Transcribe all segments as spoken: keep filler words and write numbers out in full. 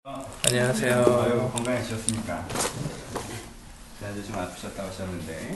어, 안녕하세요. 아유, 건강해지셨습니까? 지난주 좀 아프셨다고 하셨는데.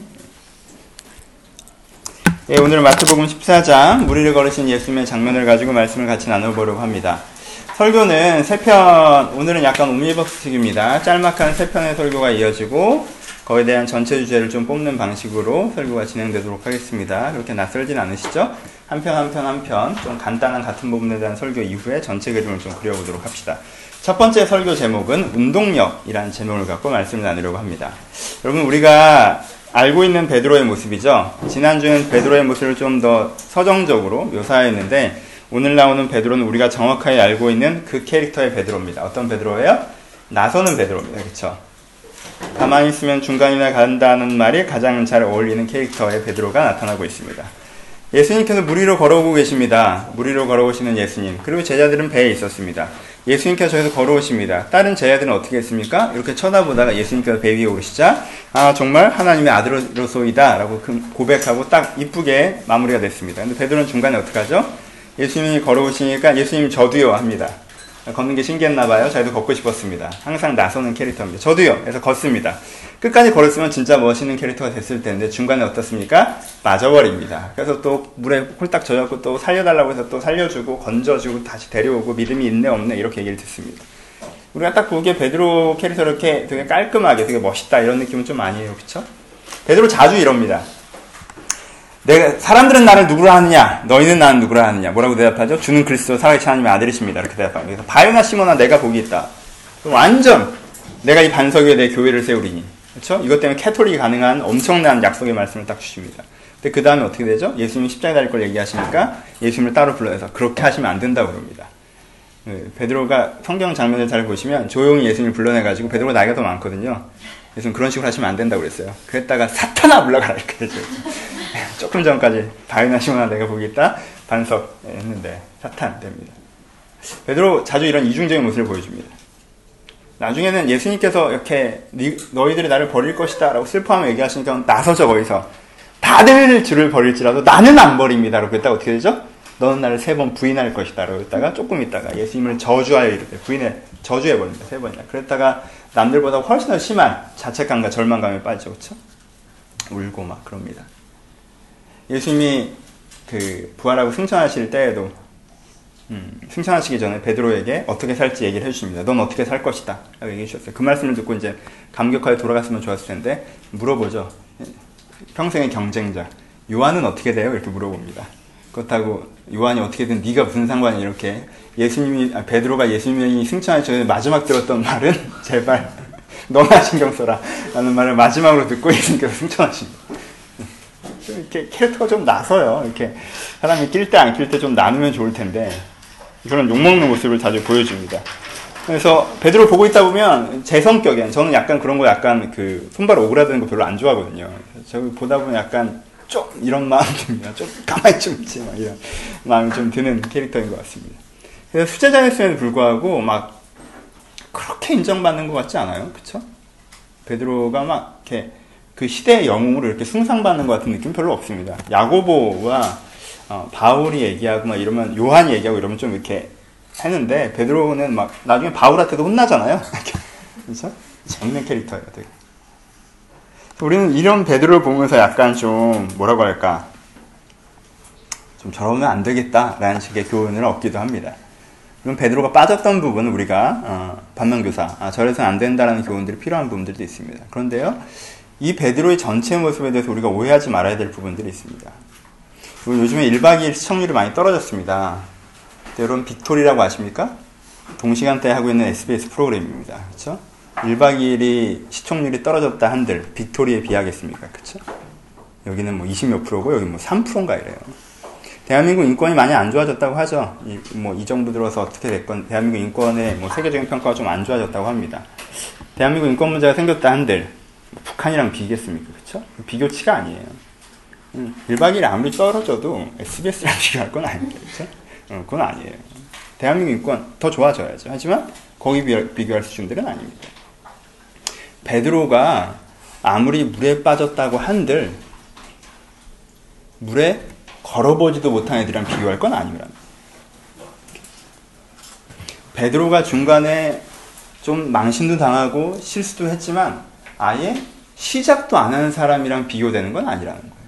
예, 오늘은 마태복음 십사 장 무리를 걸으신 예수님의 장면을 가지고 말씀을 같이 나눠보려고 합니다. 설교는 세 편, 오늘은 약간 옴니버스식입니다. 짤막한 세 편의 설교가 이어지고 거기에 대한 전체 주제를 좀 뽑는 방식으로 설교가 진행되도록 하겠습니다. 그렇게 낯설진 않으시죠? 한 편 한 편 한 편 좀 간단한 같은 부분에 대한 설교 이후에 전체 그림을 좀 그려보도록 합시다. 첫 번째 설교 제목은 운동력이라는 제목을 갖고 말씀을 나누려고 합니다. 여러분, 우리가 알고 있는 베드로의 모습이죠. 지난주엔 베드로의 모습을 좀 더 서정적으로 묘사했는데 오늘 나오는 베드로는 우리가 정확하게 알고 있는 그 캐릭터의 베드로입니다. 어떤 베드로예요? 나서는 베드로입니다. 그렇죠? 가만히 있으면 중간이나 간다는 말이 가장 잘 어울리는 캐릭터의 베드로가 나타나고 있습니다. 예수님께서 물 위로 걸어오고 계십니다. 물 위로 걸어오시는 예수님. 그리고 제자들은 배에 있었습니다. 예수님께서 저기서 걸어오십니다. 다른 제자들은 어떻게 했습니까? 이렇게 쳐다보다가 예수님께서 배 위에 오르시자 아 정말 하나님의 아들로소이다 라고 고백하고 딱 이쁘게 마무리가 됐습니다. 근데 베드로는 중간에 어떻게 하죠? 예수님이 걸어오시니까 예수님 저도요 합니다. 걷는 게 신기했나 봐요. 자기도 걷고 싶었습니다. 항상 나서는 캐릭터입니다. 저도요 해서 걷습니다. 끝까지 걸었으면 진짜 멋있는 캐릭터가 됐을 텐데 중간에 어떻습니까? 빠져버립니다. 그래서 또 물에 홀딱 젖었고 또 살려달라고 해서 또 살려주고 건져주고 다시 데려오고 믿음이 있네 없네 이렇게 얘기를 듣습니다. 우리가 딱 보기에 베드로 캐릭터 이렇게 되게 깔끔하게 되게 멋있다 이런 느낌은 좀 아니에요. 그쵸? 베드로 자주 이럽니다. 내가, 사람들은 나를 누구라 하느냐? 너희는 나는 누구라 하느냐? 뭐라고 대답하죠? 주는 그리스도 살아계신 하나님의 아들이십니다. 이렇게 대답합니다. 그래서 바요나 시몬아 내가 복이 있다. 완전 내가 이 반석 위에 내 교회를 세우리니. 그렇죠? 이것 때문에 캐톨릭이 가능한 엄청난 약속의 말씀을 딱 주십니다. 근데 그 다음에 어떻게 되죠? 예수님이 십자가에 달릴 걸 얘기하시니까 예수님을 따로 불러서 그렇게 하시면 안 된다고 그럽니다. 네, 베드로가 성경 장면을 잘 보시면 조용히 예수님을 불러내가지고 베드로가 나이가 더 많거든요. 예수님 그런 식으로 하시면 안 된다고 그랬어요. 그랬다가 사탄아 물러가라 이렇게 되죠. 조금 전까지 바요나 시몬아 내가 복이 있다 반석 했는데 사탄 됩니다. 베드로 자주 이런 이중적인 모습을 보여줍니다. 나중에는 예수님께서 이렇게 너희들이 나를 버릴 것이다 라고 슬퍼하며 얘기하시니까 나서죠. 거기서 다들 주를 버릴지라도 나는 안 버립니다 라고 했다가 어떻게 되죠? 너는 나를 세 번 부인할 것이다 라고 했다가 조금 있다가 예수님을 저주하여 이르되 부인해 저주해버립니다. 세 번이나. 그랬다가 남들보다 훨씬 더 심한 자책감과 절망감에 빠지죠. 그렇죠? 울고 막 그럽니다. 예수님이 그 부활하고 승천하실 때에도 음, 승천하시기 전에 베드로에게 어떻게 살지 얘기를 해주십니다. 넌 어떻게 살 것이다 라고 얘기해 주셨어요. 그 말씀을 듣고 이제 감격하게 돌아갔으면 좋았을 텐데 물어보죠. 평생의 경쟁자 요한은 어떻게 돼요? 이렇게 물어봅니다. 그렇다고 요한이 어떻게든 네가 무슨 상관이야 이렇게 예수님이 아, 베드로가 예수님이 승천하기 전에 마지막 들었던 말은 제발 너나 신경 써라 라는 말을 마지막으로 듣고 예수님께서 승천하십니다. 이렇게 캐릭터가 좀 나서요. 이렇게 사람이 낄 때 안 낄 때 좀 나누면 좋을 텐데 그런 욕먹는 모습을 자주 보여줍니다. 그래서 베드로 보고 있다 보면 제 성격엔 저는 약간 그런 거 약간 그 손발 오그라드는 거 별로 안 좋아하거든요. 저기 보다 보면 약간 좀 이런 마음이 듭니다. 좀 가만히 좀 있지 막 이런 마음이 좀 드는 캐릭터인 것 같습니다. 그래서 수제자였음에도 불구하고 막 그렇게 인정받는 것 같지 않아요? 그쵸? 베드로가 막 이렇게 그 시대의 영웅으로 이렇게 숭상받는 것 같은 느낌 별로 없습니다. 야고보와 어, 바울이 얘기하고 막 이러면 요한이 얘기하고 이러면 좀 이렇게 했는데 베드로는 막 나중에 바울한테도 혼나잖아요. 그렇죠? 재밌는 캐릭터예요. 되게. 우리는 이런 베드로를 보면서 약간 좀 뭐라고 할까? 좀 저러면 안 되겠다라는 식의 교훈을 얻기도 합니다. 그럼 베드로가 빠졌던 부분은 우리가 어, 반면교사, 아, 저래서는 안 된다라는 교훈들이 필요한 부분들도 있습니다. 그런데요. 이 베드로의 전체 모습에 대해서 우리가 오해하지 말아야 될 부분들이 있습니다. 요즘에 일 박 이 일 시청률이 많이 떨어졌습니다. 여러분 빅토리라고 아십니까? 동시간대에 하고 있는 에스비에스 프로그램입니다. 그렇죠? 일 박 이 일이 시청률이 떨어졌다 한들 빅토리에 비하겠습니까? 그렇죠? 여기는 뭐 이십몇 프로고 여기 뭐 삼 퍼센트인가 이래요. 대한민국 인권이 많이 안 좋아졌다고 하죠. 이, 뭐 이 정부 들어서 어떻게 됐건 대한민국 인권의 뭐 세계적인 평가가 좀 안 좋아졌다고 합니다. 대한민국 인권 문제가 생겼다 한들 북한이랑 비교겠습니까? 그쵸? 비교치가 아니에요. 일 박 이 일 아무리 떨어져도 에스비에스랑 비교할 건 아닙니다. 그쵸? 어, 그건 아니에요. 대한민국 인권 더 좋아져야죠. 하지만 거기 비교할 수준들은 아닙니다. 베드로가 아무리 물에 빠졌다고 한들 물에 걸어보지도 못한 애들이랑 비교할 건 아닙니다. 베드로가 중간에 좀 망신도 당하고 실수도 했지만 아예 시작도 안 하는 사람이랑 비교되는 건 아니라는 거예요.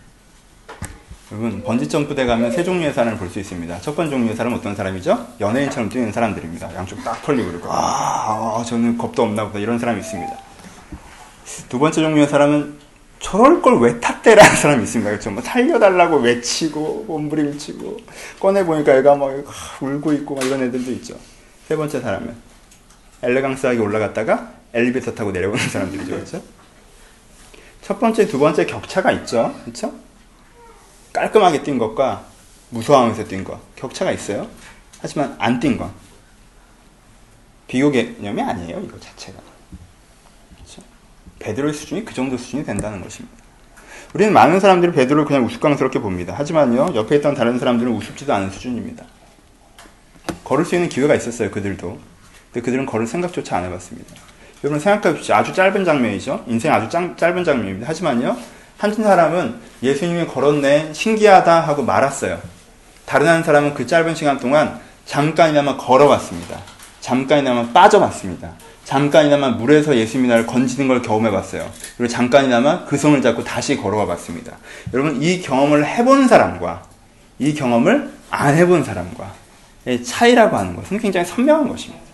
여러분, 번지점프대 가면 세 종류의 사람을 볼 수 있습니다. 첫 번째 종류의 사람은 어떤 사람이죠? 연예인처럼 뛰는 사람들입니다. 양쪽 딱 털리고 그러고 아, 아 저는 겁도 없나 보다 이런 사람이 있습니다. 두 번째 종류의 사람은 저럴 걸 왜 탔대라는 사람이 있습니다. 그렇죠? 뭐 살려달라고 외치고 몸부림치고 꺼내보니까 애가 막 울고 있고 막 이런 애들도 있죠. 세 번째 사람은 엘레강스하게 올라갔다가 엘리베이터 타고 내려오는 사람들이죠. 그렇죠? 첫 번째, 두 번째 격차가 있죠. 그렇죠? 깔끔하게 뛴 것과 무서워하면서 뛴 것 격차가 있어요. 하지만 안 뛴 건 비교 개념이 아니에요. 이거 자체가. 그렇죠? 베드로의 수준이 그 정도 수준이 된다는 것입니다. 우리는 많은 사람들이 베드로를 그냥 우스꽝스럽게 봅니다. 하지만요, 옆에 있던 다른 사람들은 우습지도 않은 수준입니다. 걸을 수 있는 기회가 있었어요. 그들도. 근데 그들은 걸을 생각조차 안 해봤습니다. 여러분 생각해 보십시오. 아주 짧은 장면이죠. 인생 아주 짱, 짧은 장면입니다. 하지만요, 한 사람은 예수님이 걸었네, 신기하다 하고 말았어요. 다른 한 사람은 그 짧은 시간 동안 잠깐이나마 걸어봤습니다. 잠깐이나마 빠져봤습니다. 잠깐이나마 물에서 예수님이 나를 건지는 걸 경험해봤어요. 그리고 잠깐이나마 그 손을 잡고 다시 걸어와 봤습니다. 여러분, 이 경험을 해본 사람과 이 경험을 안 해본 사람과의 차이라고 하는 것은 굉장히 선명한 것입니다.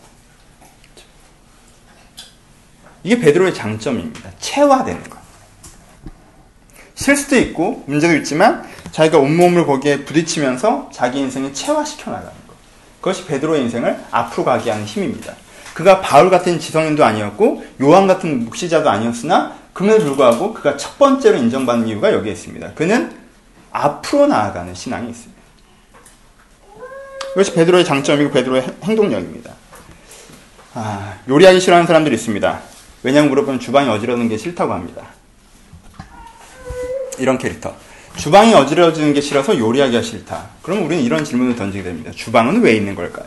이게 베드로의 장점입니다. 체화되는 것. 실수도 있고 문제도 있지만 자기가 온몸을 거기에 부딪히면서 자기 인생을 체화시켜 나가는 것. 그것이 베드로의 인생을 앞으로 가게 하는 힘입니다. 그가 바울 같은 지성인도 아니었고 요한 같은 묵시자도 아니었으나 그럼에도 불구하고 그가 첫 번째로 인정받는 이유가 여기에 있습니다. 그는 앞으로 나아가는 신앙이 있습니다. 이것이 베드로의 장점이고 베드로의 행동력입니다. 아, 요리하기 싫어하는 사람들이 있습니다. 왜냐하면 물어보면 주방이 어지러는 게 싫다고 합니다. 이런 캐릭터. 주방이 어지러지는 게 싫어서 요리하기가 싫다. 그럼 우리는 이런 질문을 던지게 됩니다. 주방은 왜 있는 걸까요?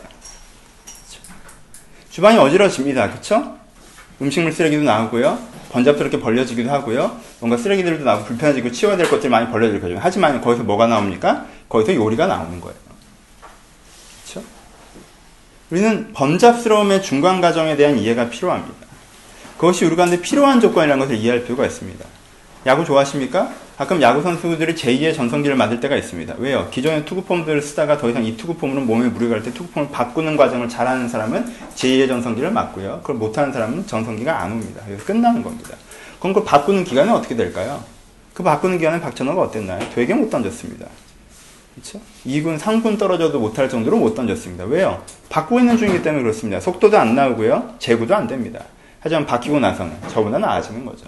주방이 어지러집니다. 그렇죠? 음식물 쓰레기도 나오고요. 번잡스럽게 벌려지기도 하고요. 뭔가 쓰레기들도 나오고 불편해지고 치워야 될 것들이 많이 벌려지거든요. 하지만 거기서 뭐가 나옵니까? 거기서 요리가 나오는 거예요. 그렇죠? 우리는 번잡스러움의 중간 과정에 대한 이해가 필요합니다. 그것이 우리 가운데 필요한 조건이라는 것을 이해할 필요가 있습니다. 야구 좋아하십니까? 가끔 야구 선수들이 제이의 전성기를 맞을 때가 있습니다. 왜요? 기존의 투구폼들을 쓰다가 더 이상 이 투구폼으로 몸에 무리가 갈 때 투구폼을 바꾸는 과정을 잘하는 사람은 제이의 전성기를 맞고요. 그걸 못하는 사람은 전성기가 안 옵니다. 그래서 끝나는 겁니다. 그럼 그걸 바꾸는 기간은 어떻게 될까요? 그 바꾸는 기간에 박찬호가 어땠나요? 되게 못 던졌습니다. 그렇죠? 이 군, 삼 군 떨어져도 못할 정도로 못 던졌습니다. 왜요? 바꾸고 있는 중이기 때문에 그렇습니다. 속도도 안 나오고요. 제구도 안 됩니다. 하지만 바뀌고 나서는 저보다 나아지는 거죠.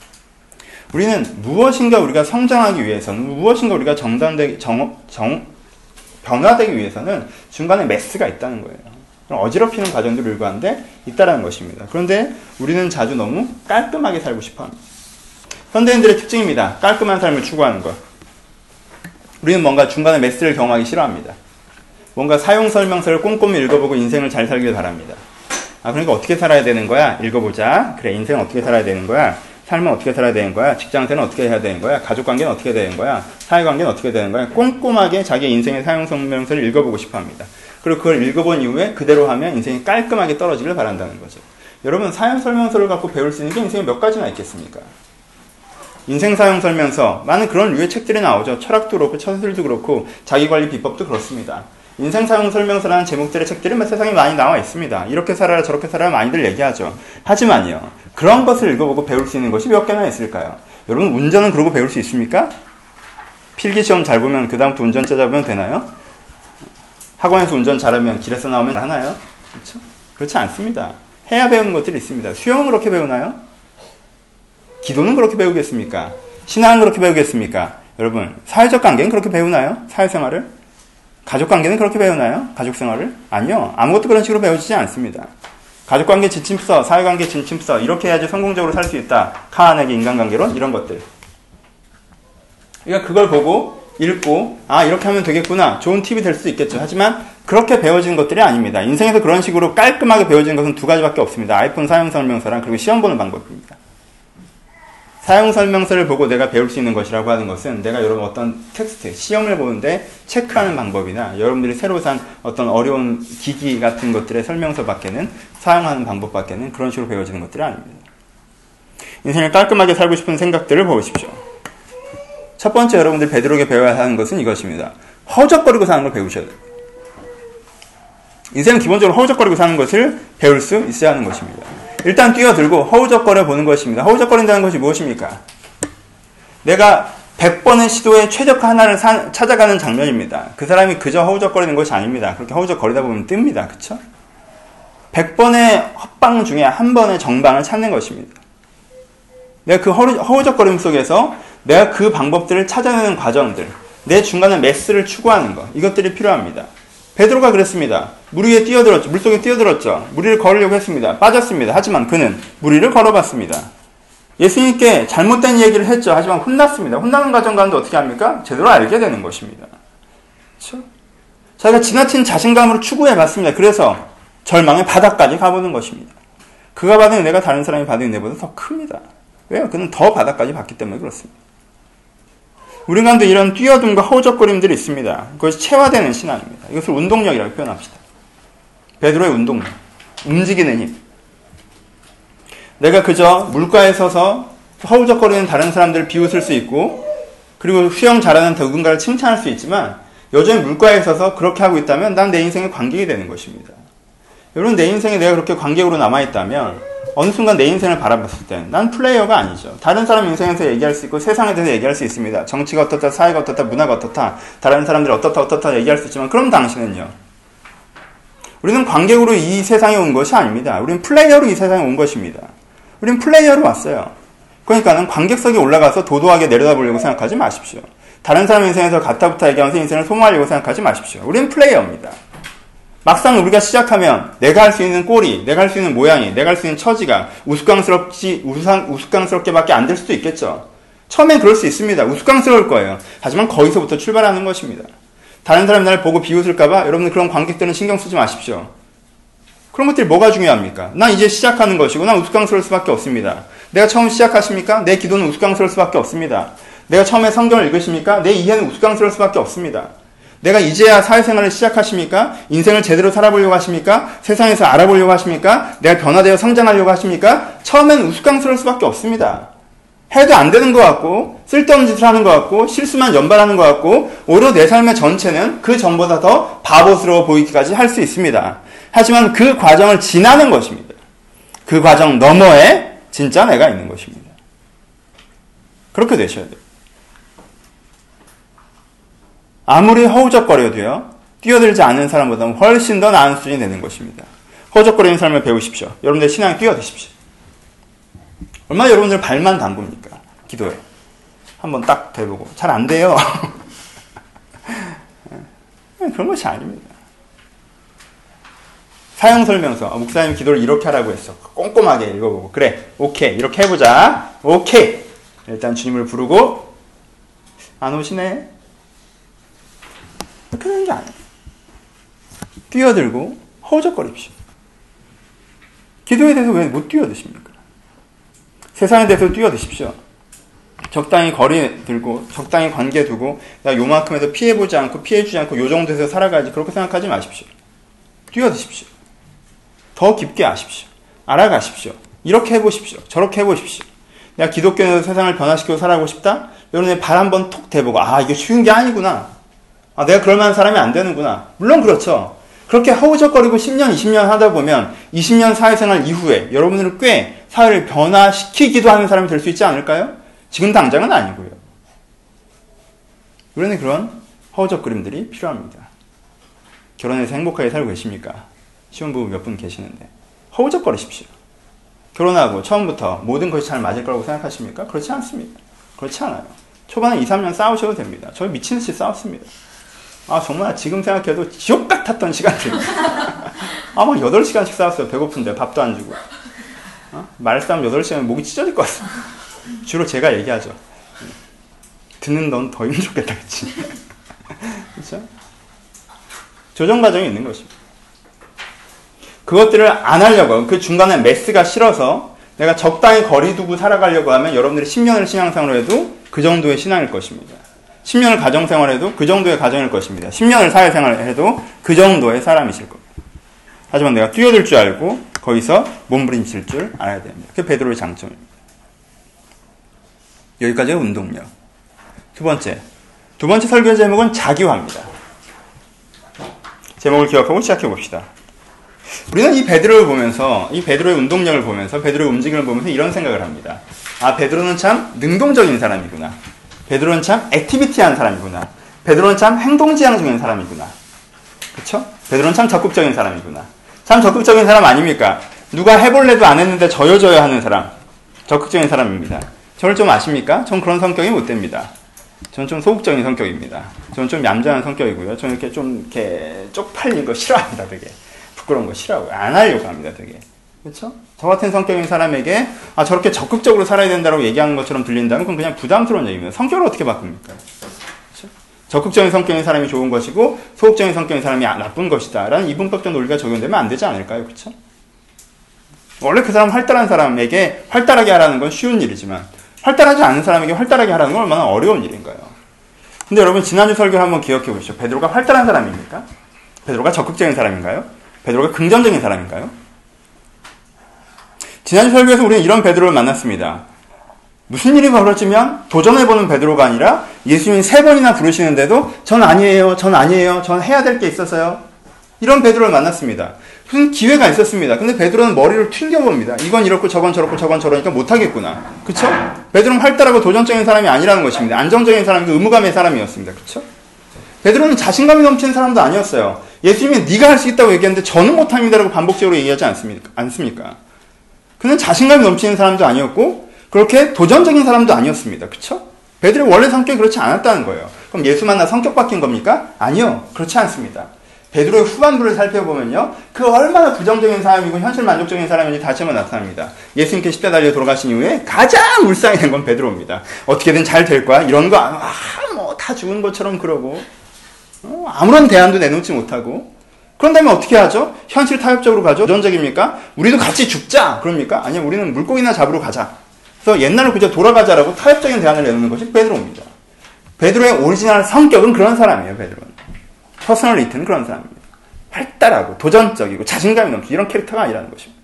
우리는 무엇인가 우리가 성장하기 위해서는, 무엇인가 우리가 정단되기, 정, 정, 변화되기 위해서는 중간에 메스가 있다는 거예요. 어지럽히는 과정들을 일관한데 있다는 것입니다. 그런데 우리는 자주 너무 깔끔하게 살고 싶어 합니다. 현대인들의 특징입니다. 깔끔한 삶을 추구하는 것. 우리는 뭔가 중간에 메스를 경험하기 싫어합니다. 뭔가 사용설명서를 꼼꼼히 읽어보고 인생을 잘 살길 바랍니다. 아, 그러니까 어떻게 살아야 되는 거야? 읽어보자. 그래, 인생은 어떻게 살아야 되는 거야? 삶은 어떻게 살아야 되는 거야? 직장생활은 어떻게 해야 되는 거야? 가족관계는 어떻게 되는 거야? 사회관계는 어떻게 되는 거야? 꼼꼼하게 자기의 인생의 사용설명서를 읽어보고 싶어 합니다. 그리고 그걸 읽어본 이후에 그대로 하면 인생이 깔끔하게 떨어지길 바란다는 거죠. 여러분, 사용설명서를 갖고 배울 수 있는 게 인생에 몇 가지나 있겠습니까? 인생 사용설명서, 많은 그런 류의 책들이 나오죠. 철학도 그렇고 처술도 그렇고 자기관리 비법도 그렇습니다. 인생 사용설명서라는 제목들의 책들이 세상에 많이 나와 있습니다. 이렇게 살아라 저렇게 살아라 많이들 얘기하죠. 하지만요, 그런 것을 읽어보고 배울 수 있는 것이 몇 개나 있을까요? 여러분, 운전은 그러고 배울 수 있습니까? 필기시험 잘 보면 그 다음부터 운전자 잡으면 되나요? 학원에서 운전 잘하면 길에서 나오면 하나요? 그렇죠? 그렇지 않습니다. 해야 배우는 것들이 있습니다. 수영은 그렇게 배우나요? 기도는 그렇게 배우겠습니까? 신앙은 그렇게 배우겠습니까? 여러분, 사회적 관계는 그렇게 배우나요? 사회생활을? 가족관계는 그렇게 배우나요? 가족생활을? 아니요. 아무것도 그런 식으로 배워지지 않습니다. 가족관계 지침서, 사회관계 지침서, 이렇게 해야지 성공적으로 살 수 있다. 카하네기 인간관계론, 이런 것들. 그러니까 그걸 보고 읽고, 아, 이렇게 하면 되겠구나. 좋은 팁이 될 수도 있겠죠. 하지만 그렇게 배워지는 것들이 아닙니다. 인생에서 그런 식으로 깔끔하게 배워지는 것은 두 가지밖에 없습니다. 아이폰 사용설명서랑 그리고 시험 보는 방법입니다. 사용 설명서를 보고 내가 배울 수 있는 것이라고 하는 것은 내가 여러분 어떤 텍스트, 시험을 보는데 체크하는 방법이나 여러분들이 새로 산 어떤 어려운 기기 같은 것들의 설명서 밖에는, 사용하는 방법 밖에는 그런 식으로 배워지는 것들이 아닙니다. 인생을 깔끔하게 살고 싶은 생각들을 보십시오. 첫 번째 여러분들 베드로에게 배워야 하는 것은 이것입니다. 허우적거리고 사는 걸 배우셔야 돼요. 인생은 기본적으로 허우적거리고 사는 것을 배울 수 있어야 하는 것입니다. 일단 뛰어들고 허우적거려 보는 것입니다. 허우적거린다는 것이 무엇입니까? 내가 백 번의 시도에 최적화 하나를 사, 찾아가는 장면입니다. 그 사람이 그저 허우적거리는 것이 아닙니다. 그렇게 허우적거리다 보면 뜹니다. 그쵸? 백 번의 헛방 중에 한 번의 정방을 찾는 것입니다. 내가 그 허우적거림 속에서 내가 그 방법들을 찾아내는 과정들, 내 중간에 메스를 추구하는 것, 이것들이 필요합니다. 베드로가 그랬습니다. 물 위에 뛰어들었죠. 물속에 뛰어들었죠. 물 위를 걸으려고 했습니다. 빠졌습니다. 하지만 그는 물 위를 걸어봤습니다. 예수님께 잘못된 얘기를 했죠. 하지만 혼났습니다. 혼나는 과정 가운데 어떻게 합니까? 제대로 알게 되는 것입니다. 그렇죠? 자기가 지나친 자신감으로 추구해봤습니다. 그래서 절망의 바닥까지 가보는 것입니다. 그가 받은 은혜가 다른 사람이 받은 은혜보다 더 큽니다. 왜요? 그는 더 바닥까지 봤기 때문에 그렇습니다. 우리 가운데 이런 뛰어듦과 허우적거림들이 있습니다. 그것이 체화되는 신앙입니다. 이것을 운동력이라고 표현합시다. 베드로의 운동력, 움직이는 힘. 내가 그저 물가에 서서 허우적거리는 다른 사람들을 비웃을 수 있고, 그리고 수영 잘하는 누군가를 칭찬할 수 있지만 여전히 물가에 서서 그렇게 하고 있다면 난 내 인생의 관객이 되는 것입니다. 여러분, 내 인생에 내가 그렇게 관객으로 남아있다면 어느 순간 내 인생을 바라봤을 때 난 플레이어가 아니죠. 다른 사람 인생에서 얘기할 수 있고 세상에 대해서 얘기할 수 있습니다. 정치가 어떻다, 사회가 어떻다, 문화가 어떻다, 다른 사람들이 어떻다 어떻다 얘기할 수 있지만 그럼 당신은요? 우리는 관객으로 이 세상에 온 것이 아닙니다. 우리는 플레이어로 이 세상에 온 것입니다. 우리는 플레이어로 왔어요. 그러니까는 관객석에 올라가서 도도하게 내려다보려고 생각하지 마십시오. 다른 사람 인생에서 가타부타 얘기하면서 인생을 소모하려고 생각하지 마십시오. 우리는 플레이어입니다. 막상 우리가 시작하면 내가 할 수 있는 꼴이, 내가 할 수 있는 모양이, 내가 할 수 있는 처지가 우스꽝스럽지, 우상, 우스꽝스럽게밖에 안 될 수도 있겠죠. 처음엔 그럴 수 있습니다. 우스꽝스러울 거예요. 하지만 거기서부터 출발하는 것입니다. 다른 사람이 나를 보고 비웃을까봐 여러분들 그런 관객들은 신경 쓰지 마십시오. 그런 것들이 뭐가 중요합니까? 난 이제 시작하는 것이고 난 우스꽝스러울 수밖에 없습니다. 내가 처음 시작하십니까? 내 기도는 우스꽝스러울 수밖에 없습니다. 내가 처음에 성경을 읽으십니까? 내 이해는 우스꽝스러울 수밖에 없습니다. 내가 이제야 사회생활을 시작하십니까? 인생을 제대로 살아보려고 하십니까? 세상에서 알아보려고 하십니까? 내가 변화되어 성장하려고 하십니까? 처음엔 우스꽝스러울 수밖에 없습니다. 해도 안 되는 것 같고 쓸데없는 짓을 하는 것 같고 실수만 연발하는 것 같고 오히려 내 삶의 전체는 그 전보다 더 바보스러워 보이기까지 할 수 있습니다. 하지만 그 과정을 지나는 것입니다. 그 과정 너머에 진짜 내가 있는 것입니다. 그렇게 되셔야 돼요. 아무리 허우적거려도요, 뛰어들지 않는 사람보다는 훨씬 더 나은 수준이 되는 것입니다. 허우적거리는 삶을 배우십시오. 여러분들 신앙에 뛰어드십시오. 얼마나 여러분들 발만 담굽니까? 기도에. 한번 딱 대보고. 잘 안 돼요. 그런 것이 아닙니다. 사용설명서. 목사님 기도를 이렇게 하라고 했어. 꼼꼼하게 읽어보고. 그래, 오케이. 이렇게 해보자. 오케이. 일단 주님을 부르고, 안 오시네. 그렇게 되는 게 아니에요. 뛰어들고 허우적거립시오. 기도에 대해서 왜 못 뛰어드십니까? 세상에 대해서 뛰어드십시오. 적당히 거리 들고 적당히 관계 두고 나 요만큼에서 피해보지 않고 피해주지 않고 요 정도에서 살아가야지 그렇게 생각하지 마십시오. 뛰어드십시오. 더 깊게 아십시오. 알아가십시오. 이렇게 해보십시오. 저렇게 해보십시오. 내가 기독교에서 세상을 변화시키고 살아가고 싶다? 여러분의 발 한번 톡 대보고 아 이게 쉬운 게 아니구나. 아, 내가 그럴 만한 사람이 안 되는구나. 물론 그렇죠. 그렇게 허우적거리고 십 년, 이십 년 하다 보면 이십 년 사회생활 이후에 여러분들은 꽤 사회를 변화시키기도 하는 사람이 될 수 있지 않을까요? 지금 당장은 아니고요. 우리는 그런 허우적거림들이 필요합니다. 결혼해서 행복하게 살고 계십니까? 신혼부부 몇 분 계시는데 허우적거리십시오. 결혼하고 처음부터 모든 것이 잘 맞을 거라고 생각하십니까? 그렇지 않습니다. 그렇지 않아요. 초반에 이, 삼 년 싸우셔도 됩니다. 저희 미친듯이 싸웠습니다. 아 정말 지금 생각해도 지옥 같았던 시간들입니다. 아마 여덟 시간씩 싸웠어요. 배고픈데 밥도 안 주고. 어? 말싸움 여덟 시간이면 목이 찢어질 것 같습니다. 주로 제가 얘기하죠. 듣는 넌 더 힘들겠다 그치? 그렇죠? 조정 과정이 있는 것입니다. 그것들을 안 하려고 그 중간에 메스가 싫어서 내가 적당히 거리 두고 살아가려고 하면 여러분들이 십 년을 신앙생활을 해도 그 정도의 신앙일 것입니다. 십 년을 가정생활해도 그 정도의 가정일 것입니다. 십 년을 사회생활을 해도 그 정도의 사람이실 겁니다. 하지만 내가 뛰어들 줄 알고 거기서 몸부림칠 줄 알아야 됩니다. 그게 베드로의 장점입니다. 여기까지가 운동력. 두 번째. 두 번째 설교 제목은 자기화입니다. 제목을 기억하고 시작해 봅시다. 우리는 이 베드로를 보면서, 이 베드로의 운동력을 보면서, 베드로의 움직임을 보면서 이런 생각을 합니다. 아, 베드로는 참 능동적인 사람이구나. 베드로는 참 액티비티한 사람이구나. 베드로는 참 행동지향적인 사람이구나. 그쵸? 베드로는 참 적극적인 사람이구나. 참 적극적인 사람 아닙니까? 누가 해볼래도 안 했는데 저여저여 하는 사람. 적극적인 사람입니다. 저를 좀 아십니까? 전 그런 성격이 못 됩니다. 저는 좀 소극적인 성격입니다. 저는 좀 얌전한 성격이고요. 저는 이렇게 좀 이렇게 쪽팔린 거 싫어합니다, 되게. 부끄러운 거 싫어하고. 안 하려고 합니다, 되게. 그렇죠? 저 같은 성격인 사람에게 아 저렇게 적극적으로 살아야 된다고 얘기하는 것처럼 들린다면 그건 그냥 부담스러운 얘기입니다. 성격을 어떻게 바꿉니까? 그렇죠? 적극적인 성격인 사람이 좋은 것이고 소극적인 성격인 사람이 나쁜 것이다 라는 이분법적 논리가 적용되면 안 되지 않을까요? 그렇죠? 원래 그 사람 활달한 사람에게 활달하게 하라는 건 쉬운 일이지만 활달하지 않은 사람에게 활달하게 하라는 건 얼마나 어려운 일인가요? 근데 여러분 지난주 설교를 한번 기억해 보시죠. 베드로가 활달한 사람입니까? 베드로가 적극적인 사람인가요? 베드로가 긍정적인 사람인가요? 지난주 설교에서 우리는 이런 베드로를 만났습니다. 무슨 일이 벌어지면 도전해보는 베드로가 아니라 예수님이 세 번이나 부르시는데도 전 아니에요, 전 아니에요, 전 해야 될 게 있어서요. 이런 베드로를 만났습니다. 무슨 기회가 있었습니다. 근데 베드로는 머리를 튕겨봅니다. 이건 이렇고 저건 저렇고 저건 저러니까 못하겠구나. 그쵸? 베드로는 활달하고 도전적인 사람이 아니라는 것입니다. 안정적인 사람이고 의무감의 사람이었습니다. 그쵸? 베드로는 자신감이 넘치는 사람도 아니었어요. 예수님이 네가 할 수 있다고 얘기했는데 저는 못합니다라고 반복적으로 얘기하지 않습니까? 않습니까? 그는 자신감이 넘치는 사람도 아니었고 그렇게 도전적인 사람도 아니었습니다. 그쵸? 베드로의 원래 성격이 그렇지 않았다는 거예요. 그럼 예수 만나 성격 바뀐 겁니까? 아니요. 그렇지 않습니다. 베드로의 후반부를 살펴보면요. 그 얼마나 부정적인 사람이고 현실 만족적인 사람인지 다시 한번 나타납니다. 예수님께 십자 달려 돌아가신 이후에 가장 울상이 된 건 베드로입니다. 어떻게든 잘 될 거야. 이런 거, 아, 뭐 다 죽은 것처럼 그러고 어, 아무런 대안도 내놓지 못하고 그런다면 어떻게 하죠? 현실 타협적으로 가죠? 도전적입니까? 우리도 같이 죽자! 그럽니까? 아니요, 우리는 물고기나 잡으러 가자. 그래서 옛날로 그저 돌아가자라고 타협적인 대안을 내놓는 것이 베드로입니다. 베드로의 오리지널 성격은 그런 사람이에요, 베드로는. 퍼스널리티는 그런 사람입니다. 활달하고 도전적이고 자신감이 넘치는 이런 캐릭터가 아니라는 것입니다.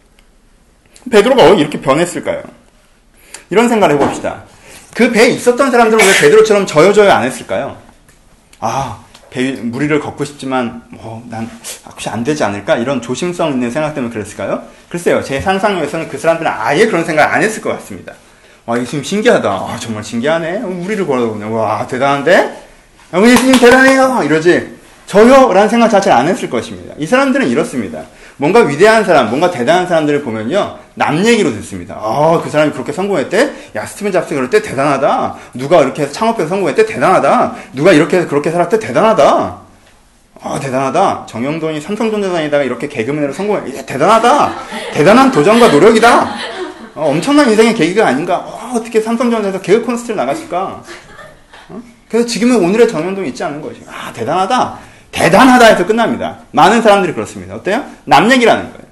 베드로가 왜 이렇게 변했을까요? 이런 생각을 해봅시다. 그 배에 있었던 사람들은 왜 베드로처럼 저여저여 안 했을까요? 아, 배, 무리를 걷고 싶지만, 뭐, 난, 혹시 안 되지 않을까? 이런 조심성 있는 생각 때문에 그랬을까요? 글쎄요, 제 상상력에서는 그 사람들은 아예 그런 생각 안 했을 것 같습니다. 와, 예수님 신기하다. 아, 정말 신기하네. 무리를 걸어오네. 와, 대단한데? 아, 예수님 대단해요. 이러지. 저요? 라는 생각 자체를 안 했을 것입니다. 이 사람들은 이렇습니다. 뭔가 위대한 사람, 뭔가 대단한 사람들을 보면요, 남 얘기로 듣습니다. 아, 그 사람이 그렇게 성공했대? 야, 스티븐 잡스 그럴 때 대단하다. 누가 이렇게 해서 창업해서 성공했대? 대단하다. 누가 이렇게 해서 그렇게 살았대? 대단하다. 아, 대단하다. 정영돈이 삼성전자 다니다가 이렇게 개그맨으로 성공해. 대단하다. 대단한 도전과 노력이다. 어, 엄청난 인생의 계기가 아닌가. 어, 어떻게 삼성전자에서 개그 콘서트를 나갔을까? 어? 그래서 지금은 오늘의 정영돈이 있지 않은 것이. 아, 대단하다. 대단하다 해서 끝납니다. 많은 사람들이 그렇습니다. 어때요? 남 얘기라는 거예요.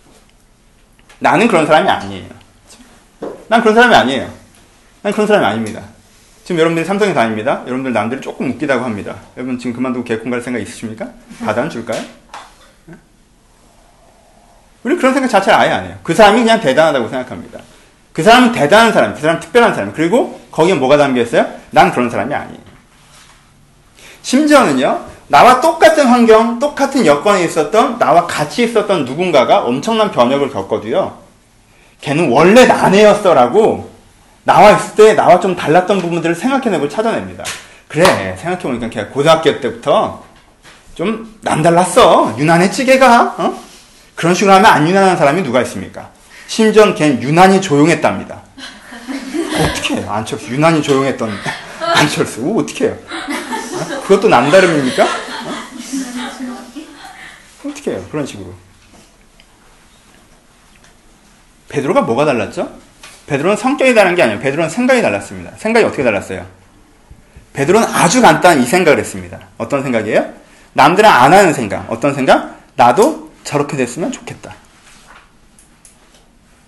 나는 그런 사람이 아니에요. 난 그런 사람이 아니에요. 난 그런 사람이 아닙니다. 지금 여러분들이 삼성에 다닙니다. 여러분들 남들이 조금 웃기다고 합니다. 여러분 지금 그만두고 개콘 갈 생각 있으십니까? 받아 줄까요? 우리 그런 생각 자체를 아예 안 해요. 그 사람이 그냥 대단하다고 생각합니다. 그 사람은 대단한 사람, 그 사람은 특별한 사람. 그리고 거기에 뭐가 담겨있어요? 난 그런 사람이 아니에요. 심지어는요, 나와 똑같은 환경, 똑같은 여건에 있었던, 나와 같이 있었던 누군가가 엄청난 변혁을 겪어도요, 걔는 원래 나네였어 라고 나와 있을 때 나와 좀 달랐던 부분들을 생각해내고 찾아냅니다. 그래, 생각해보니까 걔가 고등학교 때부터 좀 남달랐어. 유난했지 걔가. 어? 그런 식으로 하면 안 유난한 사람이 누가 있습니까? 심지어 걔는 유난히 조용했답니다. 어떻게 해요? 안철수 유난히 조용했던 안철수 오, 어떻게 해요? 어? 그것도 남다름입니까? 어? 어떻게 해요? 그런 식으로. 베드로가 뭐가 달랐죠? 베드로는 성격이 다른 게 아니에요. 베드로는 생각이 달랐습니다. 생각이 어떻게 달랐어요? 베드로는 아주 간단한 이 생각을 했습니다. 어떤 생각이에요? 남들은 안 하는 생각. 어떤 생각? 나도 저렇게 됐으면 좋겠다.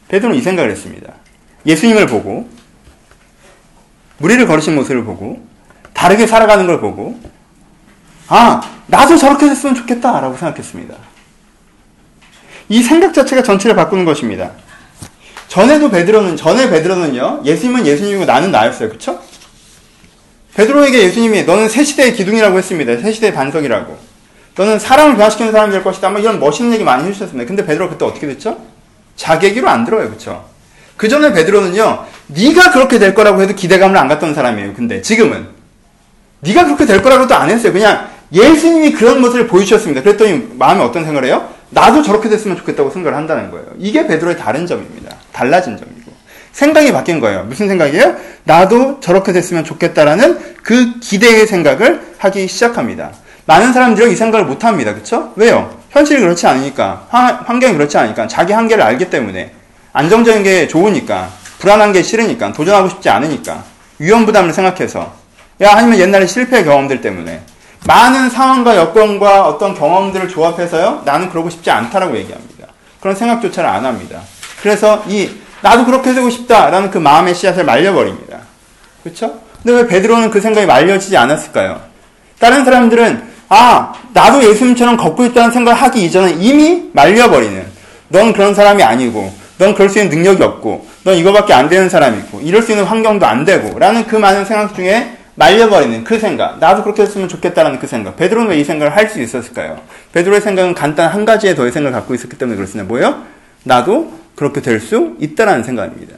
베드로는 이 생각을 했습니다. 예수님을 보고, 무리를 걸으신 모습을 보고, 다르게 살아가는 걸 보고, 아, 나도 저렇게 됐으면 좋겠다 라고 생각했습니다. 이 생각 자체가 전체를 바꾸는 것입니다. 전에도 베드로는, 전에 베드로는요, 예수님은 예수님이고 나는 나였어요. 그쵸? 베드로에게 예수님이 너는 새 시대의 기둥이라고 했습니다. 새 시대의 반석이라고. 너는 사람을 변화시키는 사람이 될 것이다. 뭐 이런 멋있는 얘기 많이 해주셨습니다. 근데 베드로가 그때 어떻게 됐죠? 자기 얘기로 안 들어요. 그쵸? 그 전에 베드로는요, 네가 그렇게 될 거라고 해도 기대감을 안 갖던 사람이에요. 근데 지금은 네가 그렇게 될 거라고도 안 했어요. 그냥 예수님이 그런 모습을 보여주셨습니다. 그랬더니 마음에 어떤 생각을 해요? 나도 저렇게 됐으면 좋겠다고 생각을 한다는 거예요. 이게 베드로의 다른 점입니다. 달라진 점이고. 생각이 바뀐 거예요. 무슨 생각이에요? 나도 저렇게 됐으면 좋겠다라는 그 기대의 생각을 하기 시작합니다. 많은 사람들이 이 생각을 못 합니다. 그쵸? 왜요? 현실이 그렇지 않으니까, 환경이 그렇지 않으니까, 자기 한계를 알기 때문에, 안정적인 게 좋으니까, 불안한 게 싫으니까, 도전하고 싶지 않으니까, 위험부담을 생각해서, 야, 아니면 옛날에 실패 경험들 때문에, 많은 상황과 여건과 어떤 경험들을 조합해서요, 나는 그러고 싶지 않다라고 얘기합니다. 그런 생각조차를 안 합니다. 그래서 이, 나도 그렇게 되고 싶다라는 그 마음의 씨앗을 말려버립니다. 그렇죠? 근데 왜 베드로는 그 생각이 말려지지 않았을까요? 다른 사람들은 아, 나도 예수님처럼 걷고 있다는 생각을 하기 이전에 이미 말려버리는, 넌 그런 사람이 아니고, 넌 그럴 수 있는 능력이 없고, 넌 이거밖에 안 되는 사람이고, 이럴 수 있는 환경도 안 되고, 라는 그 많은 생각 중에 말려버리는 그 생각, 나도 그렇게 했으면 좋겠다라는 그 생각. 베드로는 왜 이 생각을 할 수 있었을까요? 베드로의 생각은 간단 한 가지의 더의 생각을 갖고 있었기 때문에 그렇습니다. 뭐예요? 나도 그렇게 될 수 있다라는 생각입니다.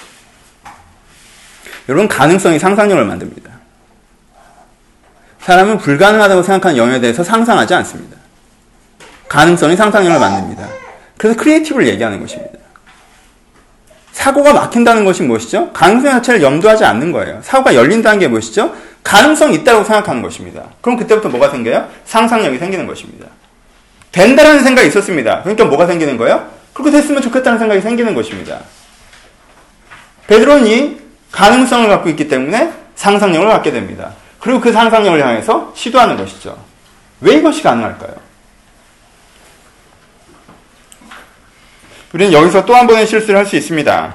여러분, 가능성이 상상력을 만듭니다. 사람은 불가능하다고 생각하는 영역에 대해서 상상하지 않습니다. 가능성이 상상력을 만듭니다. 그래서 크리에이티브를 얘기하는 것입니다. 사고가 막힌다는 것이 무엇이죠? 가능성 자체를 염두하지 않는 거예요. 사고가 열린다는 게 무엇이죠? 가능성이 있다고 생각하는 것입니다. 그럼 그때부터 뭐가 생겨요? 상상력이 생기는 것입니다. 된다라는 생각이 있었습니다. 그러니까 뭐가 생기는 거예요? 그렇게 됐으면 좋겠다는 생각이 생기는 것입니다. 베드로는 이 가능성을 갖고 있기 때문에 상상력을 갖게 됩니다. 그리고 그 상상력을 향해서 시도하는 것이죠. 왜 이것이 가능할까요? 우리는 여기서 또 한 번의 실수를 할 수 있습니다.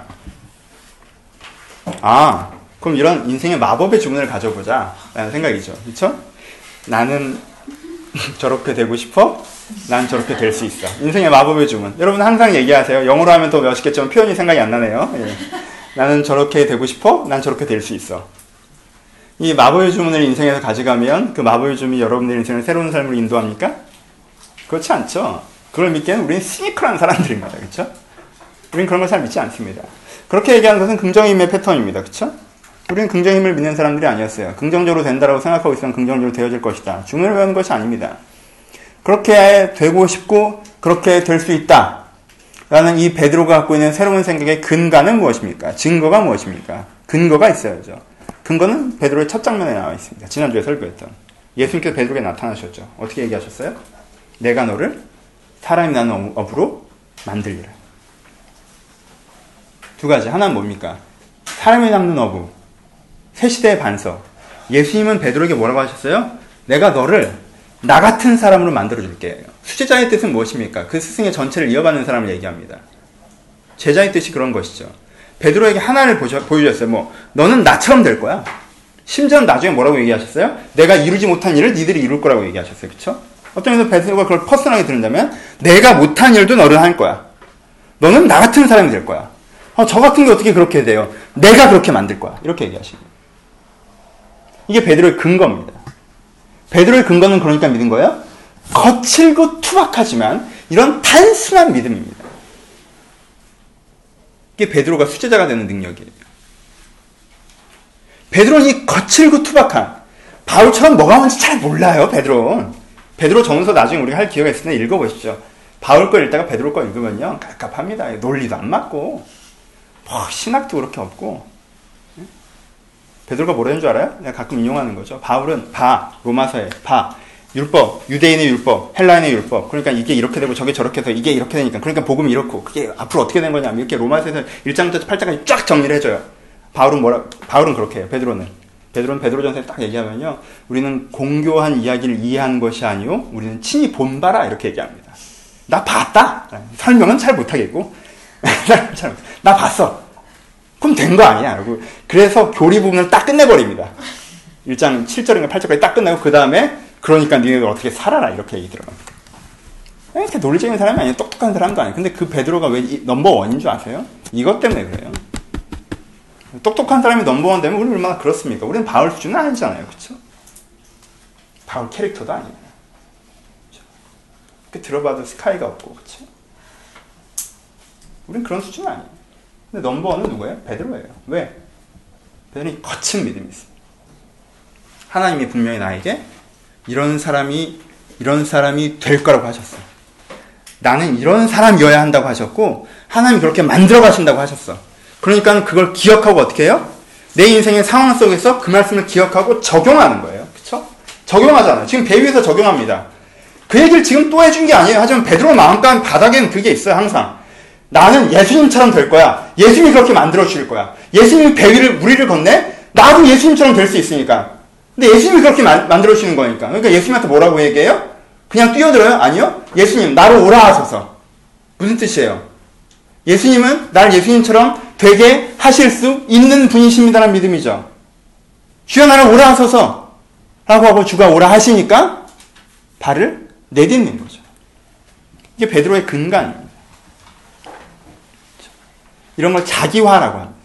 아, 그럼 이런 인생의 마법의 주문을 가져보자 라는 생각이죠. 그렇죠? 나는 저렇게 되고 싶어? 난 저렇게 될 수 있어. 인생의 마법의 주문. 여러분 항상 얘기하세요. 영어로 하면 더 멋있겠지만 표현이 생각이 안 나네요. 예. 나는 저렇게 되고 싶어? 난 저렇게 될 수 있어. 이 마법의 주문을 인생에서 가져가면 그 마법의 주문이 여러분들의 인생을 새로운 삶으로 인도합니까? 그렇지 않죠. 그걸 믿기에는 우리는 시니컬한 사람들입니다. 그렇죠? 우리는 그런 걸 잘 믿지 않습니다. 그렇게 얘기하는 것은 긍정의 힘의 패턴입니다. 그렇죠? 우리는 긍정의 힘을 믿는 사람들이 아니었어요. 긍정적으로 된다라고 생각하고 있으면 긍정적으로 되어질 것이다. 주문을 외우는 것이 아닙니다. 그렇게 되고 싶고 그렇게 될 수 있다 라는 이 베드로가 갖고 있는 새로운 생각의 근간은 무엇입니까? 증거가 무엇입니까? 근거가 있어야죠. 근거는 베드로의 첫 장면에 나와 있습니다. 지난주에 설교했던 예수님께서 베드로에게 나타나셨죠. 어떻게 얘기하셨어요? 내가 너를 사람이 나는 업으로 만들리라. 두 가지. 하나는 뭡니까? 사람이 남는 어부, 새 시대의 반석. 예수님은 베드로에게 뭐라고 하셨어요? 내가 너를 나 같은 사람으로 만들어줄게. 수제자의 뜻은 무엇입니까? 그 스승의 전체를 이어받는 사람을 얘기합니다. 제자의 뜻이 그런 것이죠. 베드로에게 하나를 보여주셨어요. 뭐 너는 나처럼 될 거야. 심지어는 나중에 뭐라고 얘기하셨어요? 내가 이루지 못한 일을 니들이 이룰 거라고 얘기하셨어요. 그렇죠? 어떤 의미에서 베드로가 그걸 퍼스널하게 들은다면 내가 못한 일도 너는 할 거야. 너는 나 같은 사람이 될 거야. 어, 저 같은 게 어떻게 그렇게 돼요? 내가 그렇게 만들 거야. 이렇게 얘기하시는 거예요. 이게 베드로의 근거입니다. 베드로의 근거는 그러니까 믿은 거예요? 거칠고 투박하지만 이런 단순한 믿음입니다. 이게 베드로가 수제자가 되는 능력이에요. 베드로는 이 거칠고 투박한, 바울처럼 뭐가 뭔지 잘 몰라요. 베드로는. 베드로 전서 나중에 우리가 할 기회가 있을 때 읽어보시죠. 바울 거 읽다가 베드로 거 읽으면요 갑갑합니다. 논리도 안 맞고 뭐 신학도 그렇게 없고. 베드로가 뭐라는 줄 알아요? 내가 가끔 인용하는 거죠. 바울은 바, 로마서의 바, 율법, 유대인의 율법, 헬라인의 율법. 그러니까 이게 이렇게 되고 저게 저렇게 해서 이게 이렇게 되니까. 그러니까 복음이 이렇고 그게 앞으로 어떻게 된 거냐. 이렇게 로마서에서 일 장부터 팔 장까지 쫙 정리를 해줘요. 바울은 뭐라, 바울은 그렇게 해요. 베드로는. 베드로는 베드로전서에 딱 얘기하면요. 우리는 공교한 이야기를 이해한 것이 아니요. 우리는 친히 본바라 이렇게 얘기합니다. 나 봤다. 설명은 잘 못하겠고 나 봤어. 그럼 된 거 아니야. 그래서 교리 부분을 딱 끝내버립니다. 일 장 칠 절인가 팔 절까지 딱 끝내고 그 다음에 그러니까 니네들 어떻게 살아라 이렇게 얘기 들어갑니다. 이렇게 논리적인 사람이 아니에요. 똑똑한 사람도 아니에요. 근데 그 베드로가 왜 넘버원인 줄 아세요? 이것 때문에 그래요. 똑똑한 사람이 넘버원 되면 우리는 얼마나 그렇습니까? 우리는 바울 수준은 아니잖아요. 그렇죠? 바울 캐릭터도 아니에요. 그렇죠? 그 들어봐도 스카이가 없고 그렇죠? 우리는 그런 수준은 아니에요. 근데 넘버원은 누구예요? 베드로예요. 왜? 베드로는 거친 믿음이 있어요. 하나님이 분명히 나에게 이런 사람이 이런 사람이 될 거라고 하셨어. 나는 이런 사람이어야 한다고 하셨고 하나님이 그렇게 만들어 가신다고 하셨어. 그러니까 그걸 기억하고 어떻게 해요? 내 인생의 상황 속에서 그 말씀을 기억하고 적용하는 거예요. 그렇죠? 적용하잖아요. 지금 배 위에서 적용합니다. 그 얘기를 지금 또 해준 게 아니에요. 하지만 베드로 마음간 바닥에는 그게 있어요. 항상. 나는 예수님처럼 될 거야. 예수님이 그렇게 만들어 주실 거야. 예수님이 배 위를 무리를 건네? 나도 예수님처럼 될 수 있으니까. 근데 예수님이 그렇게 만, 만들어 주시는 거니까. 그러니까 예수님한테 뭐라고 얘기해요? 그냥 뛰어들어요? 아니요. 예수님 나로 오라 하소서. 무슨 뜻이에요? 예수님은 날 예수님처럼 되게 하실 수 있는 분이십니다라는 믿음이죠. 주여 나를 오라 하소서 라고 하고 주가 오라 하시니까 발을 내딛는 거죠. 이게 베드로의 근간입니다. 이런 걸 자기화라고 합니다.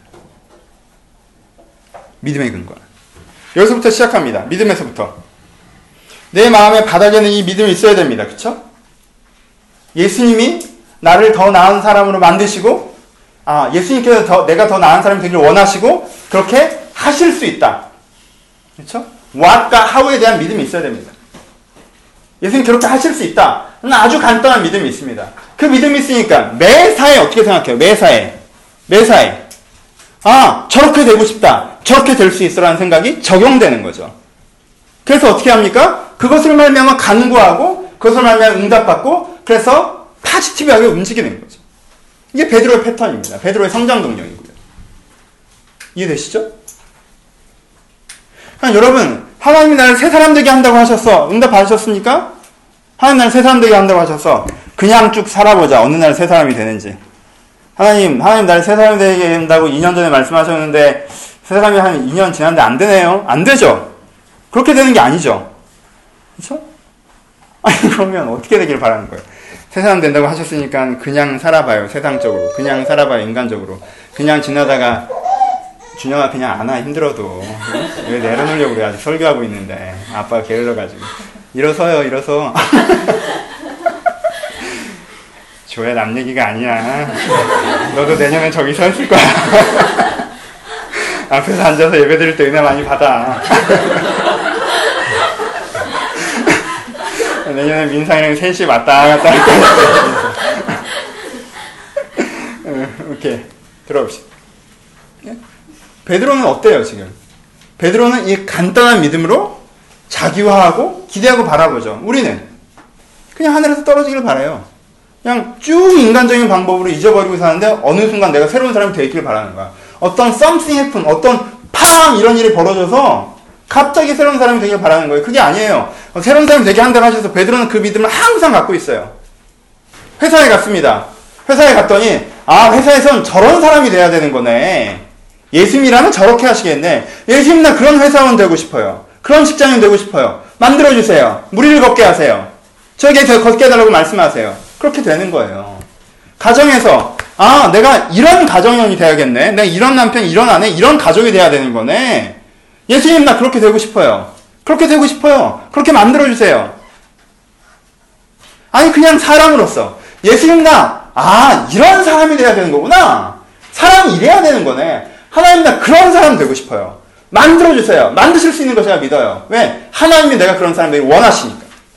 믿음의 근간. 여기서부터 시작합니다. 믿음에서부터. 내 마음의 바닥에는 이 믿음이 있어야 됩니다. 그쵸? 예수님이 나를 더 나은 사람으로 만드시고, 아, 예수님께서 더, 내가 더 나은 사람이 되기를 원하시고, 그렇게 하실 수 있다. 그쵸? what과 how에 대한 믿음이 있어야 됩니다. 예수님 그렇게 하실 수 있다. 아주 간단한 믿음이 있습니다. 그 믿음이 있으니까 매사에 어떻게 생각해요? 매사에. 매사에. 아, 저렇게 되고 싶다. 저렇게 될 수 있어라는 생각이 적용되는 거죠. 그래서 어떻게 합니까? 그것을 말미암아 간구하고 그것을 말미암아 응답받고 그래서 파지티브하게 움직이는 거죠. 이게 베드로의 패턴입니다. 베드로의 성장 동력이고요. 이해되시죠? 그러니까 여러분, 하나님이 나를 새 사람 되게 한다고 하셨어. 응답 받으셨습니까? 하나님 나를 새 사람 되게 한다고 하셨어. 그냥 쭉 살아보자. 어느 날 새 사람이 되는지. 하나님, 하나님 나를 새 사람이 되게 한다고 이 년 전에 말씀하셨는데 새 사람이 한 이 년 지났는데 안 되네요. 안 되죠. 그렇게 되는 게 아니죠. 그렇죠? 아니 그러면 어떻게 되길 바라는 거예요? 새 사람 된다고 하셨으니까 그냥 살아봐요. 세상적으로. 그냥 살아봐요. 인간적으로. 그냥 지나다가 준영아 그냥 안아 힘들어도 왜 내려놓으려고 그래. 아직 설교하고 있는데 아빠가 게을러가지고 일어서요. 일어서. 조야 남 얘기가 아니야. 너도 내년에 저기 서 있을 거야. 앞에서 앉아서 예배 드릴 때 은혜 많이 받아. 내년에 민상이랑 셋이 왔다 갔다 할 거야. 오케이. 들어봅시다. 베드로는 어때요, 지금? 베드로는 이 간단한 믿음으로 자기화하고 기대하고 바라보죠. 우리는 그냥 하늘에서 떨어지길 바라요. 그냥 쭉 인간적인 방법으로 잊어버리고 사는데 어느 순간 내가 새로운 사람이 되길 바라는 거야. 어떤 something happen, 어떤 팡 이런 일이 벌어져서 갑자기 새로운 사람이 되길 바라는 거예요. 그게 아니에요. 새로운 사람이 되게 한다고 하셔서 베드로는 그 믿음을 항상 갖고 있어요. 회사에 갔습니다. 회사에 갔더니 아 회사에선 저런 사람이 돼야 되는 거네. 예수님이라면 저렇게 하시겠네. 예수님 나 그런 회사원 되고 싶어요. 그런 직장인 되고 싶어요. 만들어주세요. 무리를 걷게 하세요. 저에게 걷게 해달라고 말씀하세요. 그렇게 되는 거예요. 가정에서 아 내가 이런 가정형이 돼야겠네. 내가 이런 남편, 이런 아내, 이런 가족이 돼야 되는 거네. 예수님 나 그렇게 되고 싶어요. 그렇게 되고 싶어요. 그렇게 만들어주세요. 아니 그냥 사람으로서 예수님 나 아 이런 사람이 돼야 되는 거구나. 사람이 이래야 되는 거네. 하나님 나 그런 사람 되고 싶어요. 만들어주세요. 만드실 수 있는 거 제가 믿어요. 왜? 하나님이 내가 그런 사람 되길 원하시니까.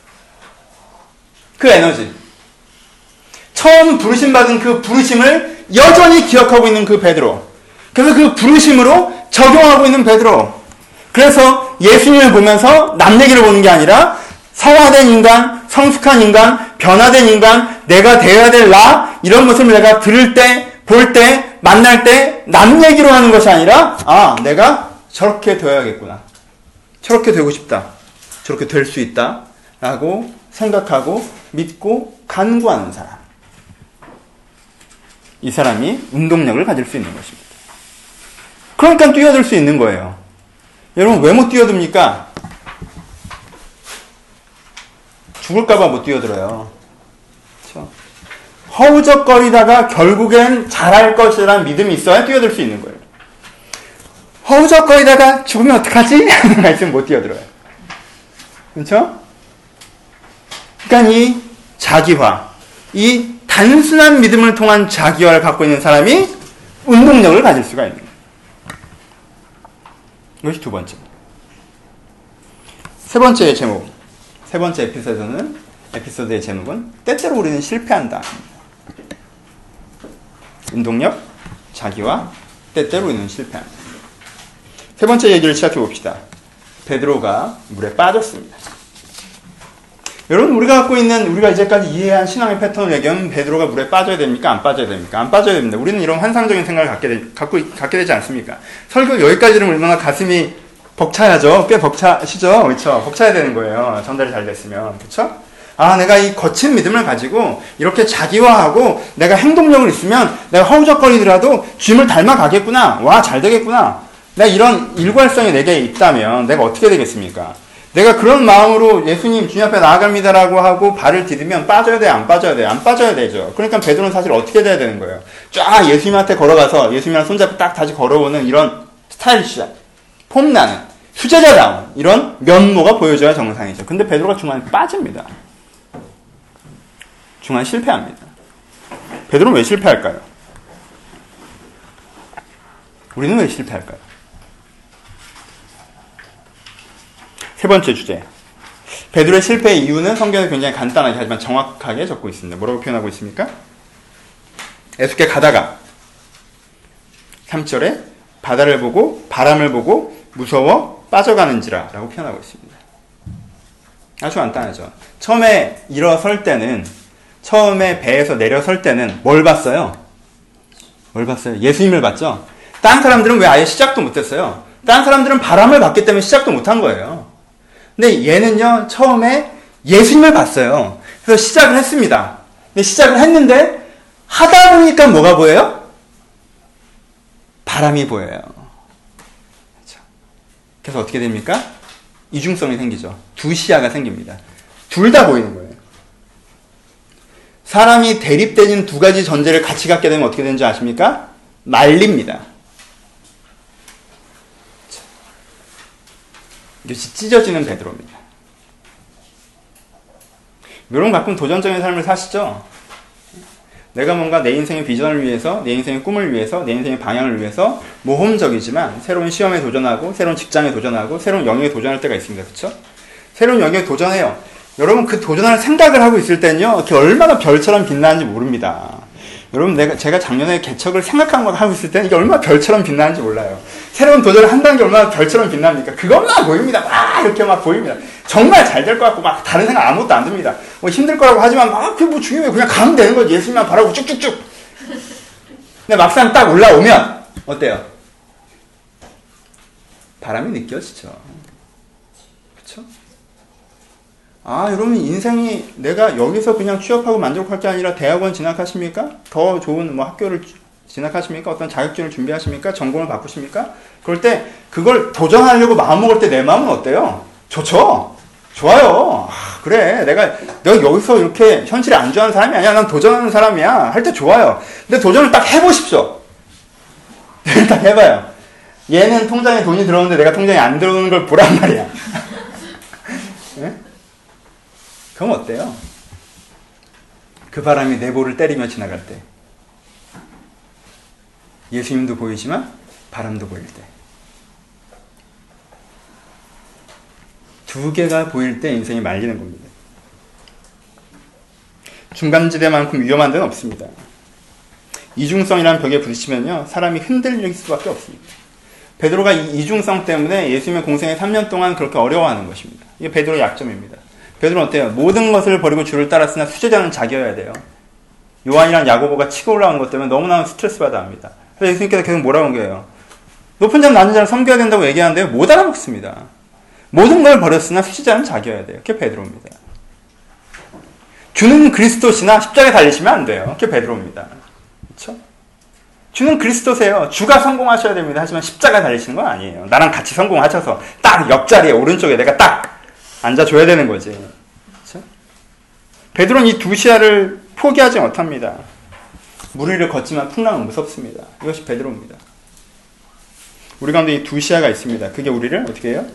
그 에너지. 처음 부르심 받은 그 부르심을 여전히 기억하고 있는 그 베드로. 그래서 그 부르심으로 적용하고 있는 베드로. 그래서 예수님을 보면서 남 얘기를 보는 게 아니라 성화된 인간, 성숙한 인간, 변화된 인간, 내가 되어야 될 나, 이런 모습을 내가 들을 때, 볼 때, 만날 때 남 얘기로 하는 것이 아니라 아, 내가 저렇게 되어야겠구나. 저렇게 되고 싶다. 저렇게 될 수 있다. 라고 생각하고 믿고 간구하는 사람. 이 사람이 운동력을 가질 수 있는 것입니다. 그러니까 뛰어들 수 있는 거예요. 여러분 왜 못 뛰어듭니까? 죽을까봐 못 뛰어들어요. 그렇죠? 허우적거리다가 결국엔 잘할 것이라는 믿음이 있어야 뛰어들 수 있는 거예요. 허우적거리다가 죽으면 어떡하지? 하는 말씀 못 뛰어들어요. 그렇죠? 그러니까 이 자기화, 이 단순한 믿음을 통한 자기화를 갖고 있는 사람이 운동력을 가질 수가 있는 거예요. 이것이 두 번째. 세 번째의 제목, 세 번째 에피소드는, 에피소드의 제목은 때때로 우리는 실패한다. 운동력, 자기화, 때때로 우리는 실패한다. 세 번째 얘기를 시작해 봅시다. 베드로가 물에 빠졌습니다. 여러분, 우리가 갖고 있는, 우리가 이제까지 이해한 신앙의 패턴을 얘기하면 베드로가 물에 빠져야 됩니까? 안 빠져야 됩니까? 안 빠져야 됩니다. 우리는 이런 환상적인 생각을 갖게, 되, 갖고, 갖게 되지 않습니까? 설교 여기까지 들으면 얼마나 가슴이 벅차야죠? 꽤 벅차시죠? 그렇죠? 벅차야 되는 거예요. 전달이 잘 됐으면. 그렇죠? 아, 내가 이 거친 믿음을 가지고 이렇게 자기화하고 내가 행동력을 있으면 내가 허우적거리더라도 주님을 닮아가겠구나. 와, 잘 되겠구나. 내가 이런 일관성이 내게 있다면 내가 어떻게 되겠습니까? 내가 그런 마음으로 예수님 주님 앞에 나아갑니다라고 하고 발을 디디면 빠져야 돼, 안 빠져야 돼, 안 빠져야 되죠. 그러니까 베드로는 사실 어떻게 돼야 되는 거예요? 쫙 예수님한테 걸어가서 예수님이랑 손잡고 딱 다시 걸어오는 이런 스타일리시한, 폼나는, 수제자다운 이런 면모가 보여져야 정상이죠. 근데 베드로가 중간에 빠집니다. 중간에 실패합니다. 베드로는 왜 실패할까요? 우리는 왜 실패할까요? 세 번째 주제. 베드로의 실패의 이유는 성경에 굉장히 간단하게 하지만 정확하게 적고 있습니다. 뭐라고 표현하고 있습니까? 애숙에 가다가 삼 절에 바다를 보고 바람을 보고 무서워 빠져가는지라 라고 표현하고 있습니다. 아주 간단하죠. 처음에 일어설 때는 처음에 배에서 내려설 때는 뭘 봤어요? 뭘 봤어요? 예수님을 봤죠? 다른 사람들은 왜 아예 시작도 못했어요? 다른 사람들은 바람을 봤기 때문에 시작도 못한 거예요. 근데 얘는요, 처음에 예수님을 봤어요. 그래서 시작을 했습니다. 근데 시작을 했는데, 하다 보니까 뭐가 보여요? 바람이 보여요. 그렇죠? 그래서 어떻게 됩니까? 이중성이 생기죠. 두 시야가 생깁니다. 둘 다 보이는 거예요. 사람이 대립되는 두 가지 전제를 같이 갖게 되면 어떻게 되는지 아십니까? 말립니다. 이것이 찢어지는 베드로입니다. 여러분 가끔 도전적인 삶을 사시죠? 내가 뭔가 내 인생의 비전을 위해서, 내 인생의 꿈을 위해서, 내 인생의 방향을 위해서 모험적이지만 새로운 시험에 도전하고, 새로운 직장에 도전하고, 새로운 영역에 도전할 때가 있습니다. 그렇죠? 새로운 영역에 도전해요. 여러분 그 도전할 생각을 하고 있을 때는요, 그게 얼마나 별처럼 빛나는지 모릅니다. 여러분 내가 제가 작년에 개척을 생각한 거 하고 있을 때는 이게 얼마나 별처럼 빛나는지 몰라요. 새로운 도전을 한다는 게 얼마나 별처럼 빛납니까? 그것만 보입니다. 막 이렇게 막 보입니다. 정말 잘 될 것 같고 막 다른 생각 아무것도 안 듭니다. 뭐 힘들 거라고 하지만 막 그게 뭐 중요해요. 그냥 가면 되는 거지. 예수님만 바라고 쭉쭉쭉. 근데 막상 딱 올라오면 어때요? 바람이 느껴지죠. 그렇죠? 아, 여러분 인생이 내가 여기서 그냥 취업하고 만족할 게 아니라 대학원 진학하십니까? 더 좋은 뭐 학교를 진학하십니까? 어떤 자격증을 준비하십니까? 전공을 바꾸십니까? 그럴 때 그걸 도전하려고 마음먹을 때 내 마음은 어때요? 좋죠? 좋아요. 아, 그래. 내가 내가 여기서 이렇게 현실에 안주하는 사람이 아니야. 난 도전하는 사람이야. 할 때 좋아요. 근데 도전을 딱 해보십시오. 딱 해봐요. 얘는 통장에 돈이 들어오는데 내가 통장에 안 들어오는 걸 보란 말이야. 네? 그럼 어때요? 그 바람이 내 볼을 때리며 지나갈 때 예수님도 보이지만 바람도 보일 때 두 개가 보일 때 인생이 말리는 겁니다. 중간지대만큼 위험한 데는 없습니다. 이중성이라는 벽에 부딪히면요 사람이 흔들릴 수밖에 없습니다. 베드로가 이 이중성 때문에 예수님의 공생의 삼 년 동안 그렇게 어려워하는 것입니다. 이게 베드로의 약점입니다. 베드로는 어때요? 모든 것을 버리고 주를 따랐으나 수제자는 자기여야 돼요. 요한이랑 야고보가 치고 올라온 것 때문에 너무나 스트레스 받아 합니다. 그래서 예수님께서 계속 뭐라고 한 거예요? 높은 자는 낮은 자를 섬겨야 된다고 얘기하는데요. 못 알아먹습니다. 모든 걸 버렸으나 수제자는 자기여야 돼요. 그게 베드로입니다. 주는 그리스도시나 십자가에 달리시면 안 돼요. 그게 베드로입니다. 그렇죠? 주는 그리스도세요. 주가 성공하셔야 됩니다. 하지만 십자가 달리시는 건 아니에요. 나랑 같이 성공하셔서 딱 옆자리에 오른쪽에 내가 딱 앉아줘야 되는 거지. 그렇죠? 베드로는 이 두 시야를 포기하지 못합니다. 물 위를 걷지만 풍랑은 무섭습니다. 이것이 베드로입니다. 우리 가운데 이 두 시야가 있습니다. 그게 우리를 어떻게 해요?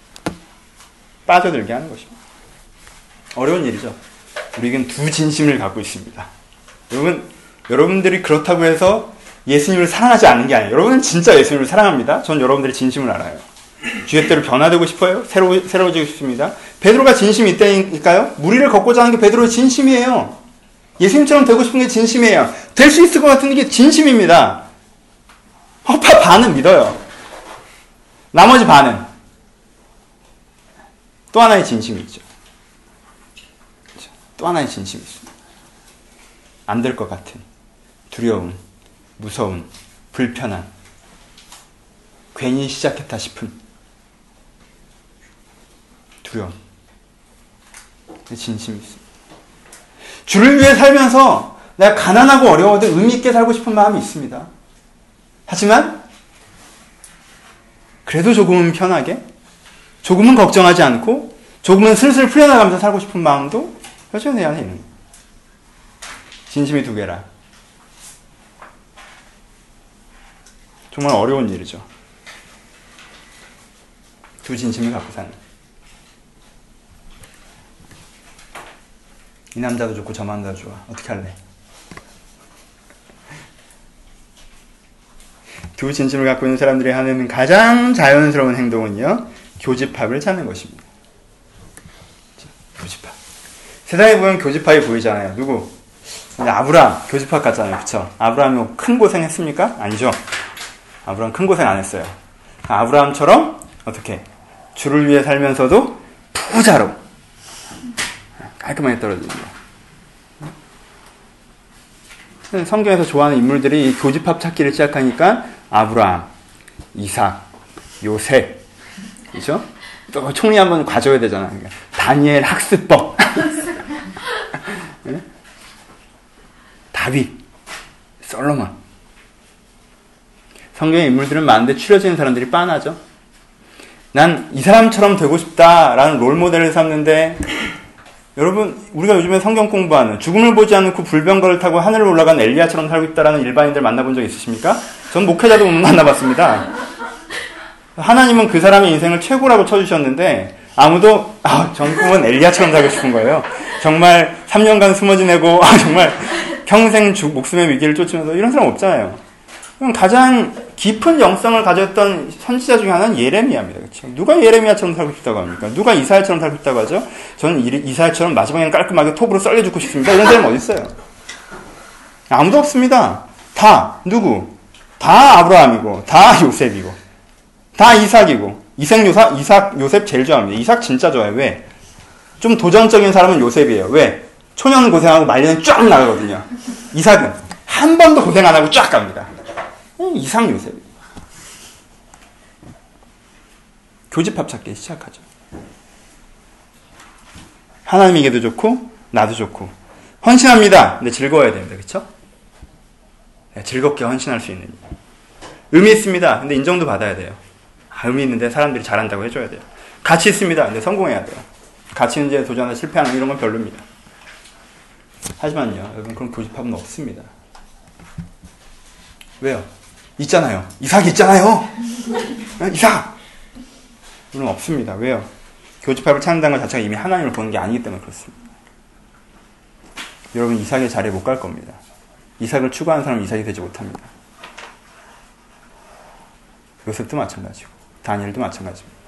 빠져들게 하는 것입니다. 어려운 일이죠. 우리는 두 진심을 갖고 있습니다. 여러분, 여러분들이 그렇다고 해서 예수님을 사랑하지 않는 게 아니에요. 여러분은 진짜 예수님을 사랑합니다. 전 여러분들의 진심을 알아요. 주의 때로 변화되고 싶어요. 새로, 새로워지고 싶습니다. 베드로가 진심이 있다니까요. 무리를 걷고자 하는 게 베드로의 진심이에요. 예수님처럼 되고 싶은 게 진심이에요. 될 수 있을 것 같은 게 진심입니다. 허파 반은 믿어요. 나머지 반은 또 하나의 진심이 있죠. 또 하나의 진심이 있습니다. 안 될 것 같은 두려움, 무서운, 불편한, 괜히 시작했다 싶은 두려움, 진심이 있습니다. 주를 위해 살면서 내가 가난하고 어려워도 의미 있게 살고 싶은 마음이 있습니다. 하지만 그래도 조금은 편하게, 조금은 걱정하지 않고, 조금은 슬슬 풀려나가면서 살고 싶은 마음도 여전히 내 안에 있는 거예요. 진심이 두 개라. 정말 어려운 일이죠. 두 진심을 갖고 사는. 이 남자도 좋고 저 남자도 좋아. 어떻게 할래? 두 진심을 갖고 있는 사람들이 하는 가장 자연스러운 행동은요, 교집합을 찾는 것입니다. 교집합. 세상에 보면 교집합이 보이잖아요. 누구? 아브라함 교집합 같잖아요. 그쵸? 아브라함이 큰 고생 했습니까? 아니죠. 아브라함 큰 고생 안 했어요. 아브라함처럼 어떻게 주를 위해 살면서도 부자로 깔끔하게 떨어집니다. 성경에서 좋아하는 인물들이 교집합 찾기를 시작하니까 아브라함, 이삭, 요셉, 그죠? 또 총리 한번 가져야 되잖아. 그러니까 다니엘 학습법, 네? 다윗, 솔로몬. 성경의 인물들은 많은데 추려지는 사람들이 빤하죠. 난 이 사람처럼 되고 싶다라는 롤모델을 삼는데, 여러분, 우리가 요즘에 성경 공부하는 죽음을 보지 않고 불병거를 타고 하늘을 올라간 엘리야처럼 살고 있다라는 일반인들 만나본 적 있으십니까? 전 목회자도 못 만나봤습니다. 하나님은 그 사람의 인생을 최고라고 쳐주셨는데 아무도 아, 전 꿈은 엘리야처럼 살고 싶은 거예요. 정말 삼 년간 숨어 지내고 아, 정말 평생 주, 목숨의 위기를 쫓으면서 이런 사람 없잖아요. 가장 깊은 영성을 가졌던 선지자 중에 하나는 예레미야입니다. 그렇죠? 누가 예레미야처럼 살고 싶다고 합니까? 누가 이사야처럼 살고 싶다고 하죠? 저는 이사야처럼 마지막에는 깔끔하게 톱으로 썰려 죽고 싶습니다. 이런 사람 어디 있어요? 아무도 없습니다. 다 누구? 다 아브라함이고, 다 요셉이고, 다 이삭이고. 이삭 요사 이삭 요셉 제일 좋아합니다. 이삭 진짜 좋아해요. 왜? 좀 도전적인 사람은 요셉이에요. 왜? 초년은 고생하고 말년은 쫙 나가거든요. 이삭은 한 번도 고생 안 하고 쫙 갑니다. 이상 요셉. 교집합 찾기 시작하죠. 하나님에게도 좋고 나도 좋고 헌신합니다. 근데 즐거워야 됩니다. 그렇죠? 즐겁게 헌신할 수 있는 의미 있습니다. 근데 인정도 받아야 돼요. 아, 의미 있는데 사람들이 잘한다고 해줘야 돼요. 가치 있습니다. 근데 성공해야 돼요. 가치 있는데 도전하다 실패하는 이런 건 별로입니다. 하지만요, 여러분 그런 교집합은 없습니다. 왜요? 있잖아요. 이삭이 있잖아요. 이삭! 물론 없습니다. 왜요? 교집합을 찾는다는 것 자체가 이미 하나님을 보는 게 아니기 때문에 그렇습니다. 여러분 이삭의 자리에 못 갈 겁니다. 이삭을 추구하는 사람은 이삭이 되지 못합니다. 요셉도 마찬가지고 다니엘도 마찬가지입니다.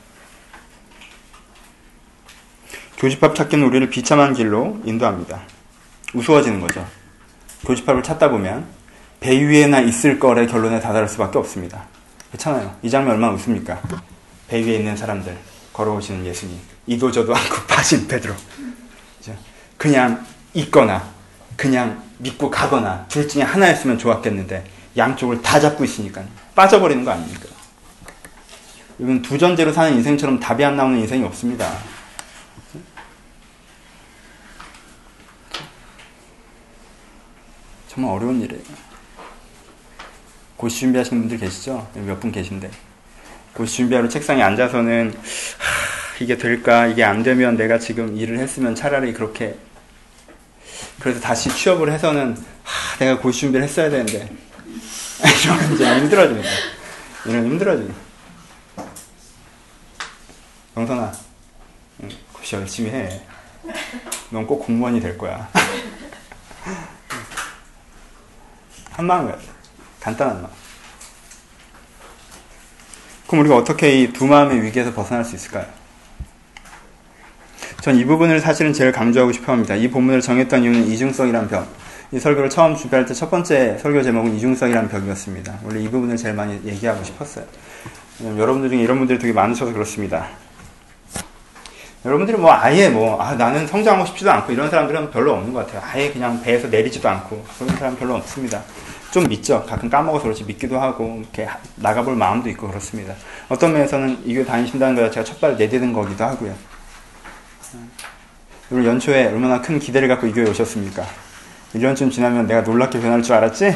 교집합 찾기는 우리를 비참한 길로 인도합니다. 우스워지는 거죠. 교집합을 찾다 보면 배 위에나 있을 거래 결론에 다다를 수밖에 없습니다. 그렇잖아요. 이 장면 얼마나 웃습니까? 배 위에 있는 사람들, 걸어오시는 예수님, 이도저도 않고 빠진 베드로. 그냥 있거나 그냥 믿고 가거나 둘 중에 하나였으면 좋았겠는데 양쪽을 다 잡고 있으니까 빠져버리는 거 아닙니까? 이건 두 전제로 사는 인생처럼 답이 안 나오는 인생이 없습니다. 정말 어려운 일이에요. 고시 준비하시는 분들 계시죠? 몇 분 계신데. 고시 준비하러 책상에 앉아서는 하, 이게 될까? 이게 안 되면 내가 지금 일을 했으면 차라리 그렇게 그래서 다시 취업을 해서는 하, 내가 고시 준비를 했어야 되는데 이러면 이제 힘들어집니다. 이러면 힘들어집니다. 영선아, 고시 열심히 해. 넌 꼭 공무원이 될 거야. 한 마음이야. 간단한 마음. 그럼 우리가 어떻게 이 두 마음의 위기에서 벗어날 수 있을까요? 전 이 부분을 사실은 제일 강조하고 싶어 합니다. 이 본문을 정했던 이유는 이중성이란 벽. 이 설교를 처음 준비할 때 첫 번째 설교 제목은 이중성이란 벽이었습니다. 원래 이 부분을 제일 많이 얘기하고 싶었어요. 여러분들 중에 이런 분들이 되게 많으셔서 그렇습니다. 여러분들이 뭐 아예 뭐 아, 나는 성장하고 싶지도 않고 이런 사람들은 별로 없는 것 같아요. 아예 그냥 배에서 내리지도 않고 그런 사람 별로 없습니다. 좀 믿죠. 가끔 까먹어서 그렇지 믿기도 하고 이렇게 나가볼 마음도 있고 그렇습니다. 어떤 면에서는 이 교회 다니신다는 것 자체가 첫 발을 내딛은 거기도 하고요. 오늘 연초에 얼마나 큰 기대를 갖고 이 교회에 오셨습니까? 일 년쯤 지나면 내가 놀랍게 변할 줄 알았지?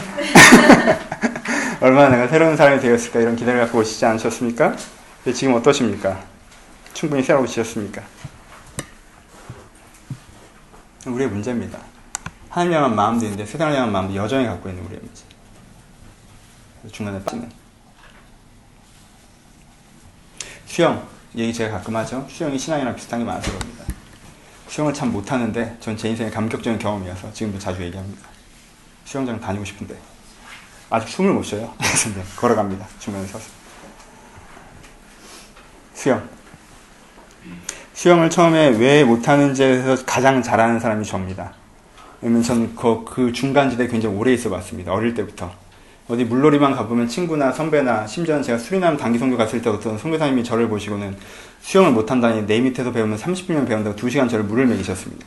얼마나 내가 새로운 사람이 되었을까 이런 기대를 갖고 오시지 않으셨습니까? 근데 지금 어떠십니까? 충분히 새로우시셨습니까? 우리의 문제입니다. 하나님을 향한 마음도 있는데 세상을 향한 마음도 여전히 갖고 있는 우리의 문제. 중간에 빠지는. 수영, 얘기 제가 가끔 하죠. 수영이 신앙이랑 비슷한 게 많아서 그럽니다. 수영을 참 못하는데 전 제 인생의 감격적인 경험이어서 지금도 자주 얘기합니다. 수영장 다니고 싶은데 아직 숨을 못 쉬어요. 그래서 걸어갑니다. 중간에 서서. 수영. 수영을 처음에 왜 못하는지에 대해서 가장 잘하는 사람이 저입니다. 왜냐면 저는 그, 그 중간지대에 굉장히 오래 있어 봤습니다. 어릴 때부터. 어디 물놀이만 가보면 친구나 선배나 심지어는 제가 수리남 단기 선교 갔을 때 어떤 선교사님이 저를 보시고는 수영을 못한다니 내 밑에서 배우면 삼십 분이면 배운다고 두 시간 저를 물을 먹이셨습니다.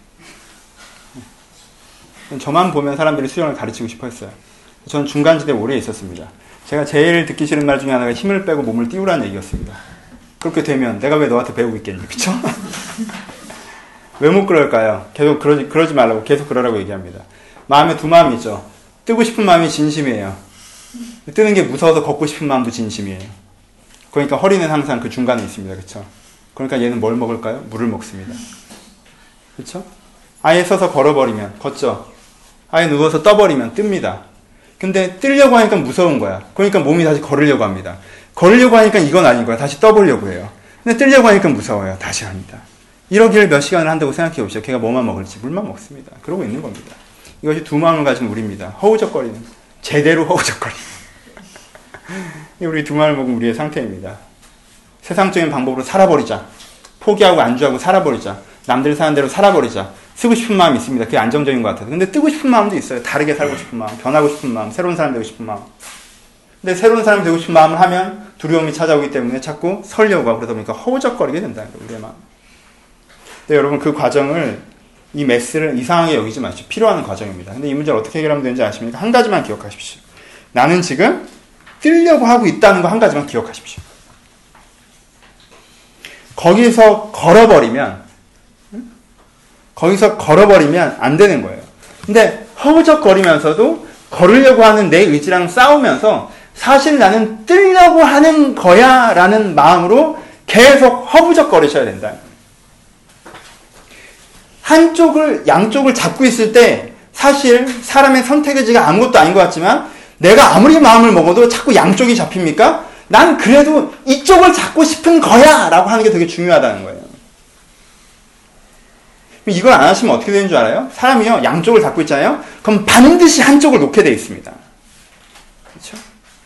저만 보면 사람들이 수영을 가르치고 싶어 했어요. 저는 중간지대에 오래 있었습니다. 제가 제일 듣기 싫은 말 중에 하나가 힘을 빼고 몸을 띄우라는 얘기였습니다. 그렇게 되면 내가 왜 너한테 배우고 있겠니? 그쵸? 왜 못 그럴까요? 계속 그러지, 그러지 말라고 계속 그러라고 얘기합니다. 마음에 두 마음이 있죠. 뜨고 싶은 마음이 진심이에요. 뜨는 게 무서워서 걷고 싶은 마음도 진심이에요. 그러니까 허리는 항상 그 중간에 있습니다. 그쵸? 그러니까 얘는 뭘 먹을까요? 물을 먹습니다. 그쵸? 아예 서서 걸어버리면 걷죠. 아예 누워서 떠버리면 뜹니다. 근데 뜨려고 하니까 무서운 거야. 그러니까 몸이 다시 걸으려고 합니다. 걸으려고 하니까 이건 아닌 거야. 다시 떠보려고 해요. 근데 뜨려고 하니까 무서워요. 다시 합니다. 이러기를 몇 시간을 한다고 생각해 봅시다. 걔가 뭐만 먹을지 물만 먹습니다. 그러고 있는 겁니다. 이것이 두 마음을 가진 우리입니다. 허우적거리는. 제대로 허우적거리는. 우리 두 마음을 먹은 우리의 상태입니다. 세상적인 방법으로 살아버리자. 포기하고 안주하고 살아버리자. 남들 사는 대로 살아버리자. 쓰고 싶은 마음이 있습니다. 그게 안정적인 것 같아서. 근데 뜨고 싶은 마음도 있어요. 다르게 살고 싶은 마음, 변하고 싶은 마음, 새로운 사람 되고 싶은 마음. 근데 새로운 사람 되고 싶은 마음을 하면 두려움이 찾아오기 때문에 자꾸 설려고 하고 그러다 보니까 허우적거리게 된다는 거예요. 우리의 마음. 근데 여러분 그 과정을, 이 메스를 이상하게 여기지 마십시오. 필요한 과정입니다. 근데 이 문제를 어떻게 해결하면 되는지 아십니까? 한 가지만 기억하십시오. 나는 지금 뜨려고 하고 있다는 거 한 가지만 기억하십시오. 거기서 걸어버리면 거기서 걸어버리면 안 되는 거예요. 근데 허우적거리면서도 걸으려고 하는 내 의지랑 싸우면서 사실 나는 뜨려고 하는 거야 라는 마음으로 계속 허우적거리셔야 된다. 한쪽을, 양쪽을 잡고 있을 때 사실 사람의 선택의 지가 아무것도 아닌 것 같지만 내가 아무리 마음을 먹어도 자꾸 양쪽이 잡힙니까? 난 그래도 이쪽을 잡고 싶은 거야 라고 하는 게 되게 중요하다는 거예요. 이걸 안 하시면 어떻게 되는 줄 알아요? 사람이요, 양쪽을 잡고 있잖아요? 그럼 반드시 한쪽을 놓게 되어 있습니다. 그렇죠?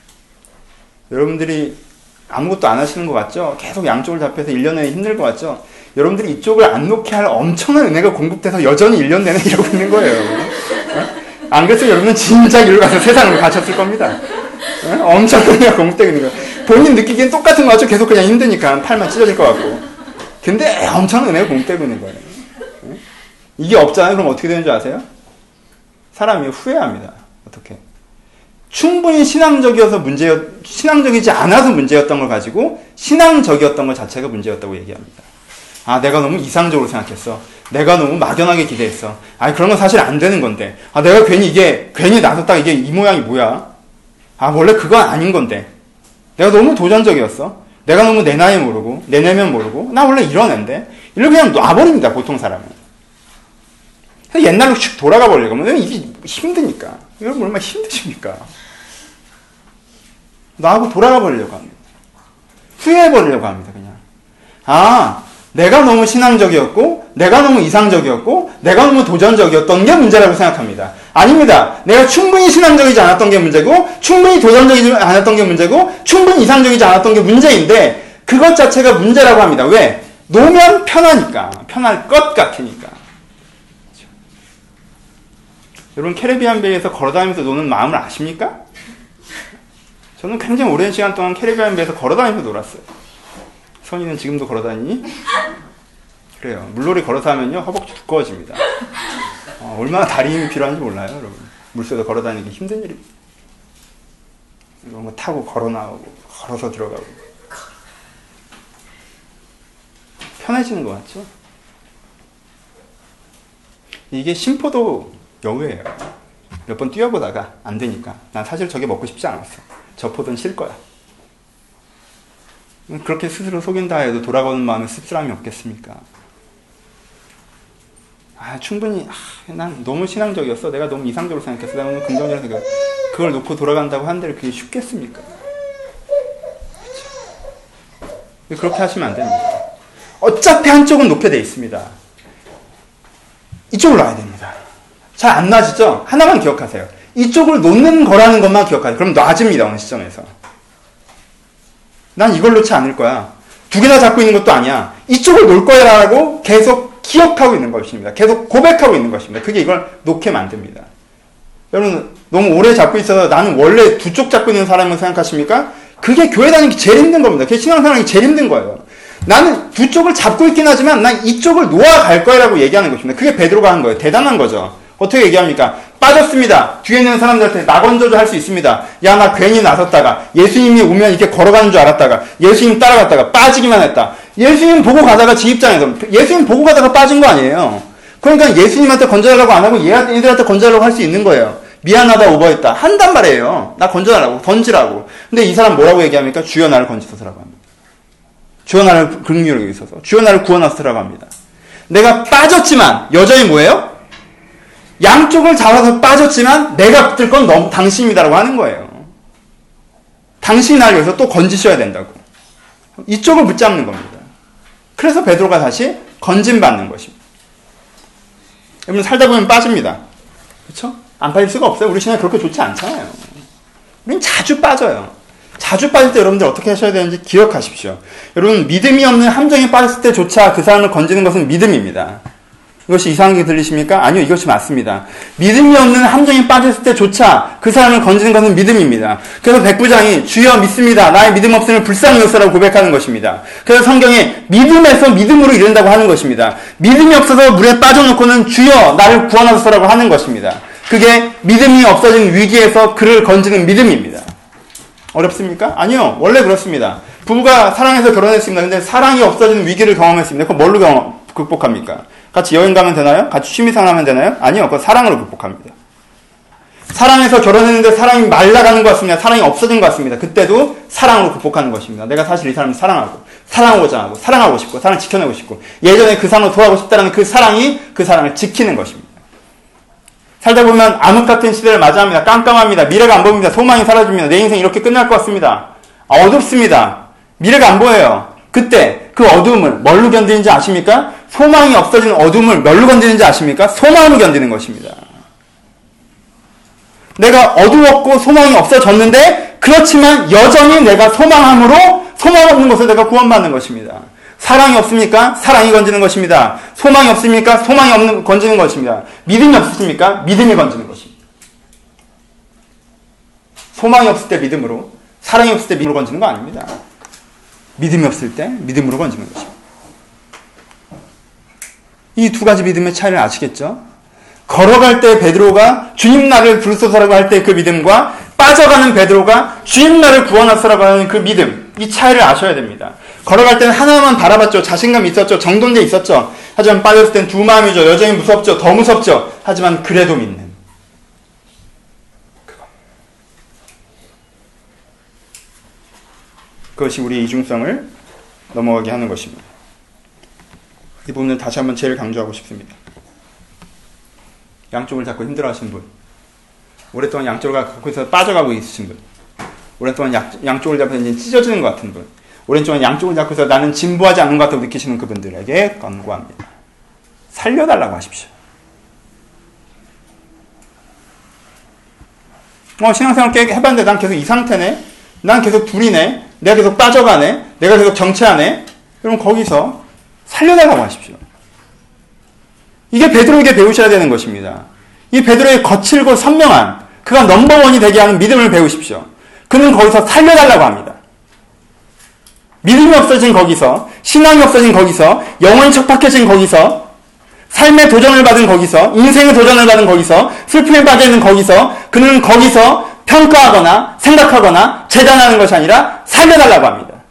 여러분들이 아무것도 안 하시는 것 같죠? 계속 양쪽을 잡혀서 일 년 내내 힘들 것 같죠? 여러분들이 이쪽을 안 놓게 할 엄청난 은혜가 공급돼서 여전히 일 년 내내 이러고 있는 거예요. 안 그랬으면 여러분은 진작 일로 가서 세상으로 가셨을 겁니다. 엄청난 은혜가 공급되고 있는 거예요. 본인 느끼기엔 똑같은 거 같죠? 계속 그냥 힘드니까 팔만 찢어질 것 같고. 근데 엄청난 은혜가 공급되고 있는 거예요. 이게 없잖아요. 그럼 어떻게 되는 줄 아세요? 사람이 후회합니다. 어떻게? 충분히 신앙적이어서 문제였, 신앙적이지 않아서 문제였던 걸 가지고 신앙적이었던 것 자체가 문제였다고 얘기합니다. 아, 내가 너무 이상적으로 생각했어. 내가 너무 막연하게 기대했어. 아, 그런 건 사실 안 되는 건데. 아, 내가 괜히 이게, 괜히 나섰다 이게 이 모양이 뭐야? 아, 원래 그건 아닌 건데. 내가 너무 도전적이었어. 내가 너무 내 나이 모르고, 내 내면 모르고, 나 원래 이런 앤데. 이걸 그냥 놔버립니다, 보통 사람은. 그래서 옛날로 슉 돌아가 버리려고 하면 이게 힘드니까. 여러분 얼마나 힘드십니까? 나하고 돌아가 버리려고 합니다. 후회해 버리려고 합니다, 그냥. 아, 내가 너무 신앙적이었고, 내가 너무 이상적이었고, 내가 너무 도전적이었던 게 문제라고 생각합니다. 아닙니다. 내가 충분히 신앙적이지 않았던 게 문제고, 충분히 도전적이지 않았던 게 문제고, 충분히 이상적이지 않았던 게 문제인데, 그것 자체가 문제라고 합니다. 왜? 놓으면 편하니까. 편할 것 같으니까. 그렇죠? 여러분, 캐리비안 베이에서 걸어다니면서 노는 마음을 아십니까? 저는 굉장히 오랜 시간 동안 캐리비안 베이에서 걸어다니면서 놀았어요. 선이는 지금도 걸어다니니? 그래요. 물놀이 걸어서 하면요, 허벅지 두꺼워집니다. 어, 얼마나 다리 힘이 필요한지 몰라요, 여러분. 물속에서 걸어다니기 힘든 일입니다. 이런 거 타고 걸어 나오고, 걸어서 들어가고. 편해지는 것 같죠? 이게 심포도 여우예요. 몇 번 뛰어보다가 안 되니까. 난 사실 저게 먹고 싶지 않았어. 저 포도는 쉴 거야. 그렇게 스스로 속인다 해도 돌아가는 마음에 씁쓸함이 없겠습니까? 아, 충분히, 아, 난 너무 신앙적이었어. 내가 너무 이상적으로 생각했어. 내가 너무 긍정적으로 생각했어. 그걸 놓고 돌아간다고 한들 그게 쉽겠습니까? 그렇죠. 그렇게 하시면 안 됩니다. 어차피 한쪽은 놓게 돼 있습니다. 이쪽으로 놔야 됩니다. 잘 안 놔지죠? 하나만 기억하세요. 이쪽을 놓는 거라는 것만 기억하세요. 그럼 놔집니다, 어느 시점에서. 난 이걸 놓지 않을 거야. 두 개나 잡고 있는 것도 아니야. 이쪽을 놓을 거야라고 계속 기억하고 있는 것입니다. 계속 고백하고 있는 것입니다. 그게 이걸 놓게 만듭니다. 여러분, 너무 오래 잡고 있어서 나는 원래 두 쪽 잡고 있는 사람을 생각하십니까? 그게 교회 다니기 제일 힘든 겁니다. 그게 신앙생활이 제일 힘든 거예요. 나는 두 쪽을 잡고 있긴 하지만 난 이쪽을 놓아갈 거야라고 얘기하는 것입니다. 그게 베드로가 한 거예요. 대단한 거죠. 어떻게 얘기합니까? 빠졌습니다. 뒤에 있는 사람들한테 나 건져줘 할 수 있습니다. 야, 나 괜히 나섰다가 예수님이 오면 이렇게 걸어가는 줄 알았다가 예수님 따라갔다가 빠지기만 했다. 예수님 보고 가다가 지 입장에서 예수님 보고 가다가 빠진 거 아니에요. 그러니까 예수님한테 건져달라고 안 하고 얘들한테 건져달라고 할 수 있는 거예요. 미안하다, 오버했다. 한단 말이에요. 나 건져달라고, 던지라고. 근데 이 사람 뭐라고 얘기합니까? 주여 나를 건지소서라고 합니다. 주여 나를 긍휼히 여기소서. 주여 나를 구원하소서라고 합니다. 내가 빠졌지만 여전히 뭐예요? 양쪽을 잡아서 빠졌지만 내가 붙들 건 너무 당신입니다라고 하는 거예요. 당신이 나를 위해서 또 건지셔야 된다고. 이쪽을 붙잡는 겁니다. 그래서 베드로가 다시 건짐받는 것입니다. 여러분, 살다 보면 빠집니다. 그렇죠? 안 빠질 수가 없어요. 우리 신앙이 그렇게 좋지 않잖아요. 우린 자주 빠져요. 자주 빠질 때 여러분들 어떻게 하셔야 되는지 기억하십시오. 여러분, 믿음이 없는 함정에 빠졌을 때조차 그 사람을 건지는 것은 믿음입니다. 이것이 이상하게 들리십니까? 아니요, 이것이 맞습니다. 믿음이 없는 함정에 빠졌을 때조차 그 사람을 건지는 것은 믿음입니다. 그래서 백부장이 주여 믿습니다. 나의 믿음 없음을 불쌍히 여기소라고 고백하는 것입니다. 그래서 성경에 믿음에서 믿음으로 이른다고 하는 것입니다. 믿음이 없어서 물에 빠져놓고는 주여 나를 구원하소서라고 하는 것입니다. 그게 믿음이 없어진 위기에서 그를 건지는 믿음입니다. 어렵습니까? 아니요, 원래 그렇습니다. 부부가 사랑해서 결혼했습니다. 근데 사랑이 없어지는 위기를 경험했습니다. 그럼 뭘로 경험, 극복합니까? 같이 여행 가면 되나요? 같이 취미생활 하면 되나요? 아니요. 그건 사랑으로 극복합니다. 사랑해서 결혼했는데 사랑이 말라가는 것 같습니다. 사랑이 없어진 것 같습니다. 그때도 사랑으로 극복하는 것입니다. 내가 사실 이 사람을 사랑하고 사랑하고자 하고 사랑하고 싶고 사랑을 지켜내고 싶고 예전에 그 사람을 도와하고 싶다는 그 사랑이 그 사랑을 지키는 것입니다. 살다 보면 암흑 같은 시대를 맞이합니다. 깜깜합니다. 미래가 안 보입니다. 소망이 사라집니다. 내 인생이 이렇게 끝날 것 같습니다. 어둡습니다. 미래가 안 보여요. 그때 그 어둠을 뭘로 견디는지 아십니까? 소망이 없어진 어둠을 뭘로 견디는지 아십니까? 소망으로 견디는 것입니다. 내가 어두웠고 소망이 없어졌는데 그렇지만 여전히 내가 소망함으로 소망 없는 것을 내가 구원받는 것입니다. 사랑이 없습니까? 사랑이 건지는 것입니다. 소망이 없습니까? 소망이 없는 건지는 것입니다. 믿음이 없으십니까? 믿음이 건지는 것입니다. 소망이 없을 때 믿음으로, 사랑이 없을 때 믿음으로 건지는 거 아닙니다. 믿음이 없을 때 믿음으로 건지는 것입니다. 이 두 가지 믿음의 차이를 아시겠죠? 걸어갈 때 베드로가 주님 나를 부르소서라고 할 때 그 믿음과 빠져가는 베드로가 주님 나를 구원하소서라고 하는 그 믿음, 이 차이를 아셔야 됩니다. 걸어갈 때는 하나만 바라봤죠. 자신감이 있었죠. 정돈돼 있었죠. 하지만 빠졌을 땐 두 마음이죠. 여전히 무섭죠. 더 무섭죠. 하지만 그래도 믿는. 그거. 그것이 우리의 이중성을 넘어가게 하는 것입니다. 이 부분은 다시 한번 제일 강조하고 싶습니다. 양쪽을 잡고 힘들어하시는 분, 오랫동안 양쪽을 거기서 빠져가고 있으신 분, 오랫동안 양, 양쪽을 잡고 이제 찢어지는 것 같은 분, 오른쪽은 양쪽을 잡고서 나는 진보하지 않는 것 같다고 느끼시는 그분들에게 권고합니다. 살려달라고 하십시오. 어, 신앙생활 꽤 해봤는데 난 계속 이 상태네? 난 계속 불이네? 내가 계속 빠져가네? 내가 계속 정체하네? 그럼 거기서 살려달라고 하십시오. 이게 베드로에게 배우셔야 되는 것입니다. 이 베드로의 거칠고 선명한, 그가 넘버원이 되게 하는 믿음을 배우십시오. 그는 거기서 살려달라고 합니다. 믿음이 없어진 거기서, 신앙이 없어진 거기서, 영혼이 척박해진 거기서, 삶의 도전을 받은 거기서, 인생의 도전을 받은 거기서, 슬픔에 빠져 있는 거기서, 그는 거기서 평가하거나 생각하거나 재단하는 것이 아니라 살려달라고 합니다.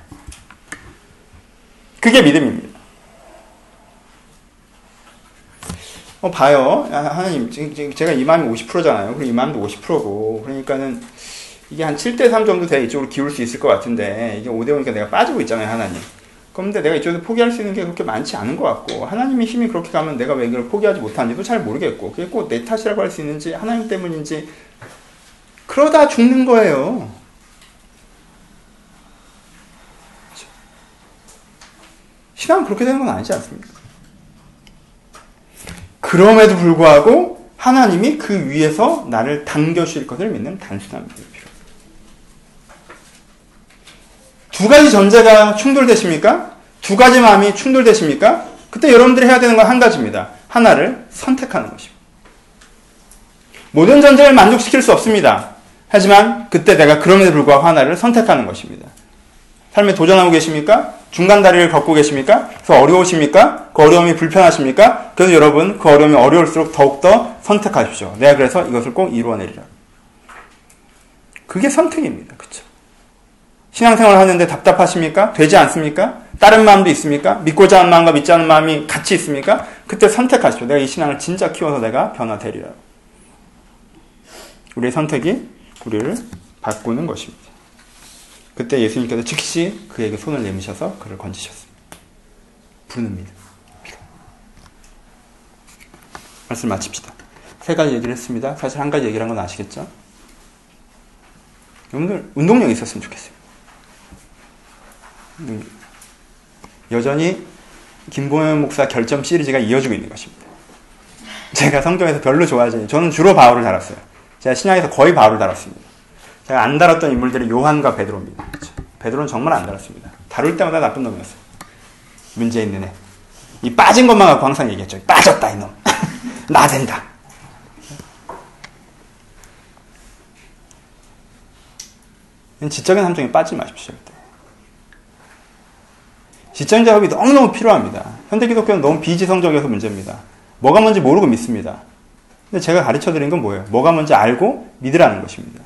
그게 믿음입니다. 어, 봐요. 하나님, 제가 이 마음이 오십 퍼센트잖아요. 그리고 이 마음도 오십 퍼센트고, 그러니까는 이게 한 칠 대 삼 정도 돼 이쪽으로 기울 수 있을 것 같은데, 이게 오 대 오니까 내가 빠지고 있잖아요, 하나님. 그런데 내가 이쪽에서 포기할 수 있는 게 그렇게 많지 않은 것 같고, 하나님의 힘이 그렇게 가면 내가 왜 이걸 포기하지 못하는지도 잘 모르겠고, 그게 꼭 내 탓이라고 할 수 있는지, 하나님 때문인지, 그러다 죽는 거예요. 신앙은 그렇게 되는 건 아니지 않습니까? 그럼에도 불구하고 하나님이 그 위에서 나를 당겨주실 것을 믿는 단순한 믿음이 필요합니다. 두 가지 전제가 충돌되십니까? 두 가지 마음이 충돌되십니까? 그때 여러분들이 해야 되는 건 한 가지입니다. 하나를 선택하는 것입니다. 모든 전제를 만족시킬 수 없습니다. 하지만 그때 내가 그럼에도 불구하고 하나를 선택하는 것입니다. 삶에 도전하고 계십니까? 중간 다리를 걷고 계십니까? 그래서 어려우십니까? 그 어려움이 불편하십니까? 그래서 여러분 그 어려움이 어려울수록 더욱더 선택하십시오. 내가 그래서 이것을 꼭 이루어내리라. 그게 선택입니다. 그렇죠? 신앙생활 하는데 답답하십니까? 되지 않습니까? 다른 마음도 있습니까? 믿고자 하는 마음과 믿지 않는 마음이 같이 있습니까? 그때 선택하십시오. 내가 이 신앙을 진짜 키워서 내가 변화되리라. 우리의 선택이 우리를 바꾸는 것입니다. 그때 예수님께서 즉시 그에게 손을 내미셔서 그를 건지셨습니다. 부르는 믿음. 말씀 마칩시다. 세 가지 얘기를 했습니다. 사실 한 가지 얘기를 한 건 아시겠죠? 여러분들 운동력이 있었으면 좋겠어요. 여전히 김보현 목사 결점 시리즈가 이어지고 있는 것입니다. 제가 성경에서 별로 좋아하지 않아요. 저는 주로 바울을 달았어요. 제가 신약에서 거의 바울을 달았습니다. 제가 안 달았던 인물들이 요한과 베드로입니다. 그렇죠? 베드로는 정말 안 달았습니다. 다룰 때마다 나쁜 놈이었어요. 문제 있는 애. 이 빠진 것만 갖고 항상 얘기했죠. 빠졌다 이놈. 나 된다. 지적인 함정에 빠지지 마십시오. 지적인 작업이 너무너무 필요합니다. 현대 기독교는 너무 비지성적이어서 문제입니다. 뭐가 뭔지 모르고 믿습니다. 근데 제가 가르쳐드린 건 뭐예요? 뭐가 뭔지 알고 믿으라는 것입니다.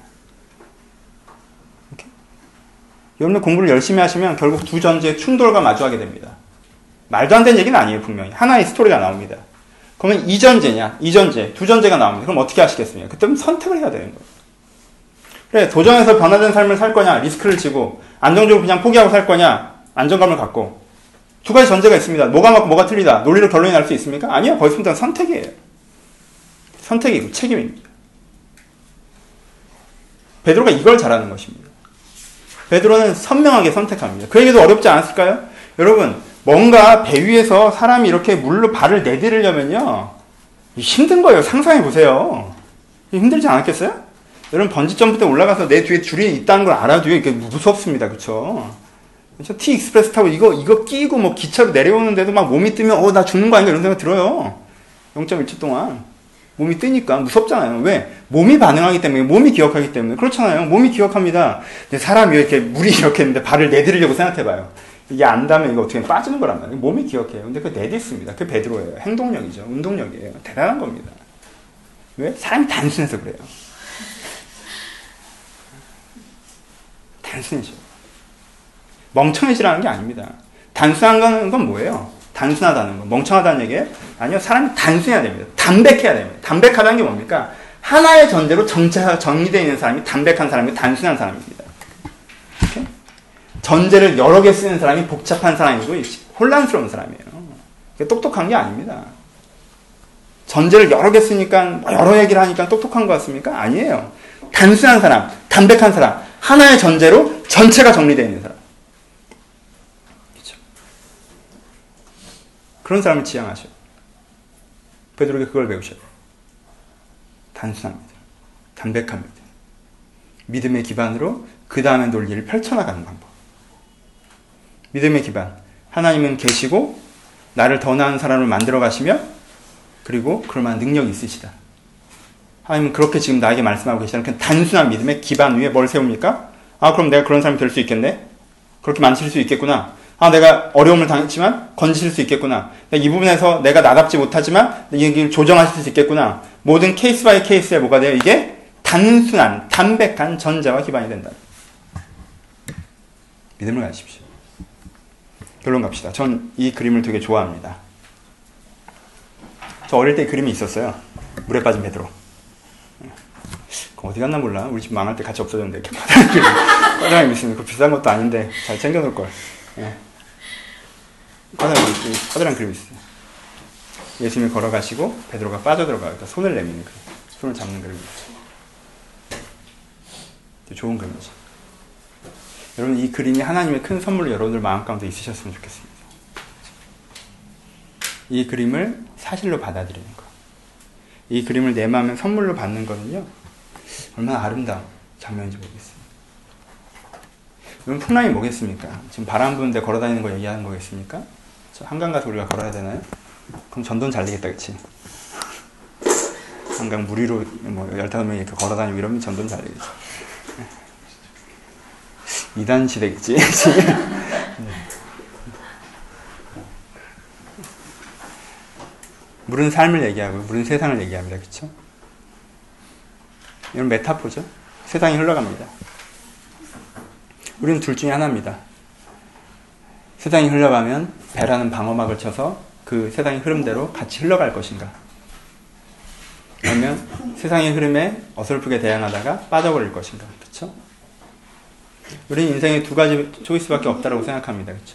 이렇게? 여러분들 공부를 열심히 하시면 결국 두 전제의 충돌과 마주하게 됩니다. 말도 안 되는 얘기는 아니에요, 분명히. 하나의 스토리가 나옵니다. 그러면 이 전제냐, 이 전제, 두 전제가 나옵니다. 그럼 어떻게 하시겠습니까? 그때는 선택을 해야 되는 거예요. 그래, 도전해서 변화된 삶을 살 거냐, 리스크를 지고, 안정적으로 그냥 포기하고 살 거냐, 안정감을 갖고. 두 가지 전제가 있습니다. 뭐가 맞고 뭐가 틀리다. 논리로 결론이 날 수 있습니까? 아니요. 거기서부터는 선택이에요. 선택이고 책임입니다. 베드로가 이걸 잘하는 것입니다. 베드로는 선명하게 선택합니다. 그에게도 어렵지 않았을까요? 여러분, 뭔가 배 위에서 사람이 이렇게 물로 발을 내디르려면요, 힘든 거예요. 상상해 보세요. 힘들지 않았겠어요? 여러분 번지점프 때 올라가서 내 뒤에 줄이 있다는 걸 알아도요, 이게 무섭습니다. 그렇죠? 그렇죠? T 익스프레스 타고 이거 이거 끼고 뭐 기차로 내려오는데도 막 몸이 뜨면 어 나 죽는 거 아닌가 이런 생각 들어요. 영 점 일 초 동안 몸이 뜨니까 무섭잖아요. 왜? 몸이 반응하기 때문에, 몸이 기억하기 때문에. 그렇잖아요. 몸이 기억합니다. 근데 사람이 이렇게 물이 이렇게 있는데 발을 내디르려고 생각해봐요. 이게 안다면 이거 어떻게 빠지는 거란 말이에요. 몸이 기억해요. 근데 그거 내딛습니다. 그게 베드로예요. 행동력이죠. 운동력이에요. 대단한 겁니다. 왜? 사람이 단순해서 그래요. 단순해져. 멍청해지라는 게 아닙니다. 단순한 건 뭐예요? 단순하다는 거. 멍청하다는 얘기예요? 아니요. 사람이 단순해야 됩니다. 담백해야 됩니다. 담백하다는 게 뭡니까? 하나의 전제로 정체가 정리되어 있는 사람이 담백한 사람이 단순한 사람입니다. 오케이? 전제를 여러 개 쓰는 사람이 복잡한 사람이고 혼란스러운 사람이에요. 똑똑한 게 아닙니다. 전제를 여러 개 쓰니까 여러 얘기를 하니까 똑똑한 것 같습니까? 아니에요. 단순한 사람, 담백한 사람, 하나의 전제로 전체가 정리되어 있는 사람. 그렇죠? 그런 사람을 지향하셔. 베드로에게 그걸 배우셔야 돼요. 단순합니다. 담백합니다. 믿음의 기반으로 그 다음에 논리를 펼쳐나가는 방법. 믿음의 기반. 하나님은 계시고 나를 더 나은 사람을 만들어 가시며 그리고 그럴 만한 능력이 있으시다. 하나님은 그렇게 지금 나에게 말씀하고 계시다는 그 단순한 믿음의 기반 위에 뭘 세웁니까? 아, 그럼 내가 그런 사람이 될 수 있겠네? 그렇게 만드실 수 있겠구나. 아, 내가 어려움을 당했지만 건지실 수 있겠구나. 이 부분에서 내가 나답지 못하지만 이게 조정하실 수 있겠구나. 모든 케이스 바이 케이스에 뭐가 돼요? 이게 단순한, 담백한 전제와 기반이 된다. 믿음을 가지십시오. 결론 갑시다. 전 이 그림을 되게 좋아합니다. 저 어릴 때 그림이 있었어요. 물에 빠진 베드로. 어디 갔나 몰라. 우리 집 망할 때 같이 없어졌는데 이렇게 커다란 그림. 커다란 있으면 그 비싼 것도 아닌데 잘 챙겨놓을 걸. 예. 커다란, 커다란 그림이 있어요. 예수님이 걸어가시고 베드로가 빠져들어가요. 그러니까 손을 내미는 그림. 손을 잡는 그림이 있어요. 좋은 그림이죠. 여러분, 이 그림이 하나님의 큰 선물로 여러분들 마음 가운데 있으셨으면 좋겠습니다. 이 그림을 사실로 받아들이는 것. 이 그림을 내 마음에 선물로 받는 거는요, 얼마나 아름다운 장면인지 모르겠습니다. 여러분, 풍랑이 뭐겠습니까? 지금 바람 부는데 걸어다니는 거 얘기하는 거겠습니까? 저 한강 가서 우리가 걸어야 되나요? 그럼 전돈 잘 되겠다, 그치? 한강 물 위로 뭐 열다섯 명이 이렇게 걸어다니고 이러면 전돈 잘 되겠지. 이단시 되겠지. 물은 삶을 얘기하고 물은 세상을 얘기합니다. 그렇죠? 이건 메타포죠. 세상이 흘러갑니다. 우리는 둘 중에 하나입니다. 세상이 흘러가면 배라는 방어막을 쳐서 그 세상의 흐름대로 같이 흘러갈 것인가, 아니면 세상의 흐름에 어설프게 대항하다가 빠져버릴 것인가. 그렇죠? 우리는 인생에 두 가지 초이스밖에 없다고 생각합니다. 그렇죠?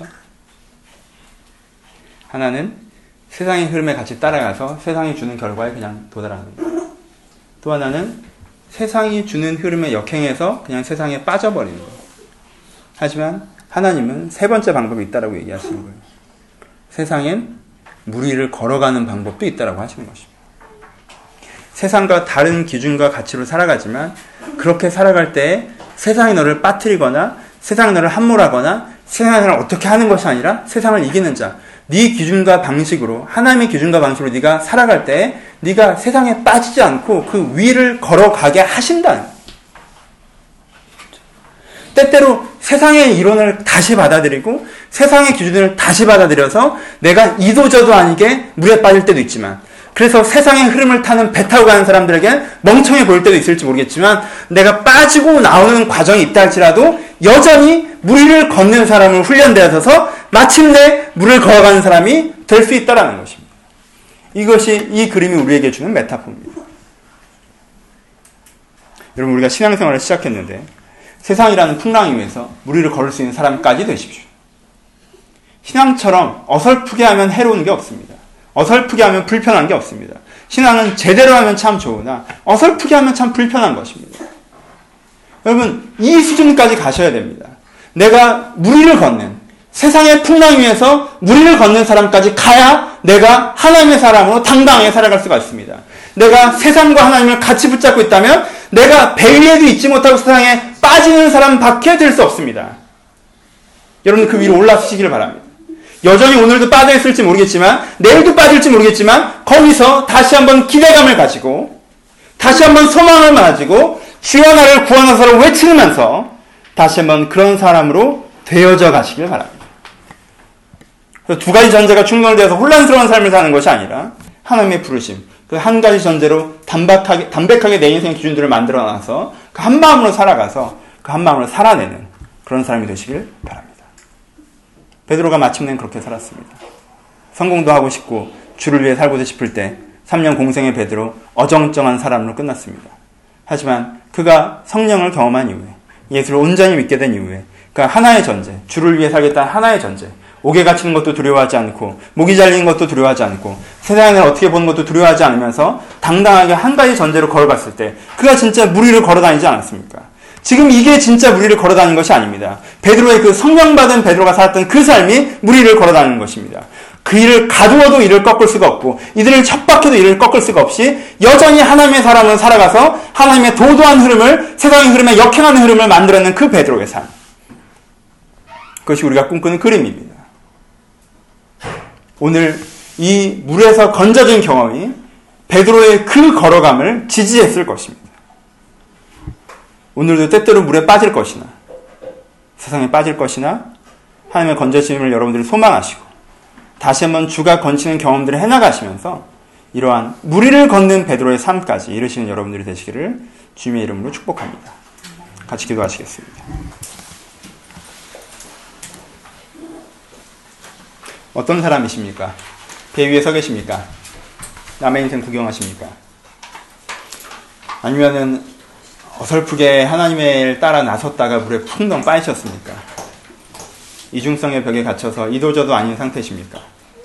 하나는 세상의 흐름에 같이 따라가서 세상이 주는 결과에 그냥 도달하는 거예요. 또 하나는 세상이 주는 흐름에 역행해서 그냥 세상에 빠져버리는 거예요. 하지만 하나님은 세 번째 방법이 있다라고 얘기하시는 거예요. 세상엔 물 위를 걸어가는 방법도 있다라고 하시는 것입니다. 세상과 다른 기준과 가치로 살아가지만 그렇게 살아갈 때 세상이 너를 빠뜨리거나 세상이 너를 함몰하거나 세상이 너를 어떻게 하는 것이 아니라 세상을 이기는 자, 네 기준과 방식으로, 하나님의 기준과 방식으로 네가 살아갈 때 네가 세상에 빠지지 않고 그 위를 걸어가게 하신다는 거예요. 때때로 세상의 이론을 다시 받아들이고 세상의 기준을 다시 받아들여서 내가 이도저도 아니게 물에 빠질 때도 있지만, 그래서 세상의 흐름을 타는 배 타고 가는 사람들에겐 멍청해 보일 때도 있을지 모르겠지만 내가 빠지고 나오는 과정이 있다 할지라도 여전히 물 위를 걷는 사람을 훈련되어서 마침내 물을 걸어가는 사람이 될 수 있다는 것입니다. 이것이 이 그림이 우리에게 주는 메타포입니다. 여러분, 우리가 신앙생활을 시작했는데 세상이라는 풍랑 위에서 물 위를 걸을 수 있는 사람까지 되십시오. 신앙처럼 어설프게 하면 해로운 게 없습니다. 어설프게 하면 불편한 게 없습니다. 신앙은 제대로 하면 참 좋으나 어설프게 하면 참 불편한 것입니다. 여러분, 이 수준까지 가셔야 됩니다. 내가 물 위를 걷는, 세상의 풍랑 위에서 물 위를 걷는 사람까지 가야 내가 하나님의 사람으로 당당하게 살아갈 수가 있습니다. 내가 세상과 하나님을 같이 붙잡고 있다면 내가 배 위에도 있지 못하고 세상에 빠지는 사람밖에 될 수 없습니다. 여러분, 그 위로 올라서시기를 바랍니다. 여전히 오늘도 빠져있을지 모르겠지만 내일도 빠질지 모르겠지만 거기서 다시 한번 기대감을 가지고 다시 한번 소망을 가지고 주여 나를 구원하소서 외치면서 다시 한번 그런 사람으로 되어져 가시길 바랍니다. 그래서 두 가지 전제가 충돌되어서 혼란스러운 삶을 사는 것이 아니라 하나님의 부르심, 그 한 가지 전제로 담백하게, 담백하게 내 인생의 기준들을 만들어놔서 그 한 마음으로 살아가서 그 한 마음으로 살아내는 그런 사람이 되시길 바랍니다. 베드로가 마침내 그렇게 살았습니다. 성공도 하고 싶고 주를 위해 살고 싶을 때 삼 년 공생의 베드로 어정쩡한 사람으로 끝났습니다. 하지만 그가 성령을 경험한 이후에, 예수를 온전히 믿게 된 이후에 그러니까 하나의 전제, 주를 위해 살겠다는 하나의 전제. 옥에 갇히는 것도 두려워하지 않고 목이 잘리는 것도 두려워하지 않고 세상을 어떻게 보는 것도 두려워하지 않으면서 당당하게 한 가지 전제로 걸어갔을 때 그가 진짜 물 위를 걸어다니지 않았습니까? 지금 이게 진짜 물 위를 걸어다니는 것이 아닙니다. 베드로의 그 성령받은 베드로가 살았던 그 삶이 물 위를 걸어다니는 것입니다. 그 일을 가두어도 이를 꺾을 수가 없고 이들을 척박해도 이를 꺾을 수가 없이 여전히 하나님의 사람으로 살아가서 하나님의 도도한 흐름을 세상의 흐름에 역행하는 흐름을 만들어낸 그 베드로의 삶. 그것이 우리가 꿈꾸는 그림입니다. 오늘 이 물에서 건져진 경험이 베드로의 그 걸어감을 지지했을 것입니다. 오늘도 때때로 물에 빠질 것이나 세상에 빠질 것이나 하나님의 건져짐을 여러분들이 소망하시고 다시 한번 주가 건치는 경험들을 해나가시면서 이러한 물 위를 걷는 베드로의 삶까지 이루시는 여러분들이 되시기를 주님의 이름으로 축복합니다. 같이 기도하시겠습니다. 어떤 사람이십니까? 배 위에 서 계십니까? 남의 인생 구경하십니까? 아니면은 어설프게 하나님의 일 따라 나섰다가 물에 풍덩 빠지셨습니까? 이중성의 벽에 갇혀서 이도저도 아닌 상태십니까?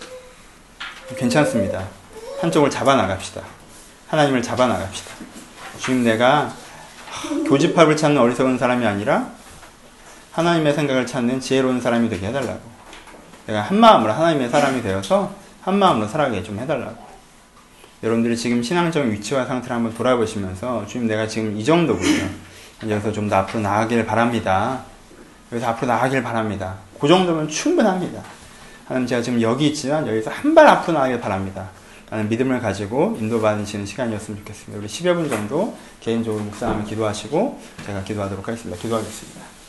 괜찮습니다. 한쪽을 잡아나갑시다. 하나님을 잡아나갑시다. 주님, 내가 교집합을 찾는 어리석은 사람이 아니라 하나님의 생각을 찾는 지혜로운 사람이 되게 해달라고. 내가 한마음으로 하나님의 사람이 되어서 한마음으로 살아가게 좀 해달라고. 여러분들이 지금 신앙적인 위치와 상태를 한번 돌아보시면서 주님, 내가 지금 이 정도군요. 여기서 좀 더 앞으로 나아가길 바랍니다. 여기서 앞으로 나아가길 바랍니다. 그 정도면 충분합니다. 하나님, 제가 지금 여기 있지만 여기서 한 발 앞으로 나아가길 바랍니다. 라는 믿음을 가지고 인도받으시는 시간이었으면 좋겠습니다. 우리 십여 분 정도 개인적으로 묵상하며 기도하시고 제가 기도하도록 하겠습니다. 기도하겠습니다.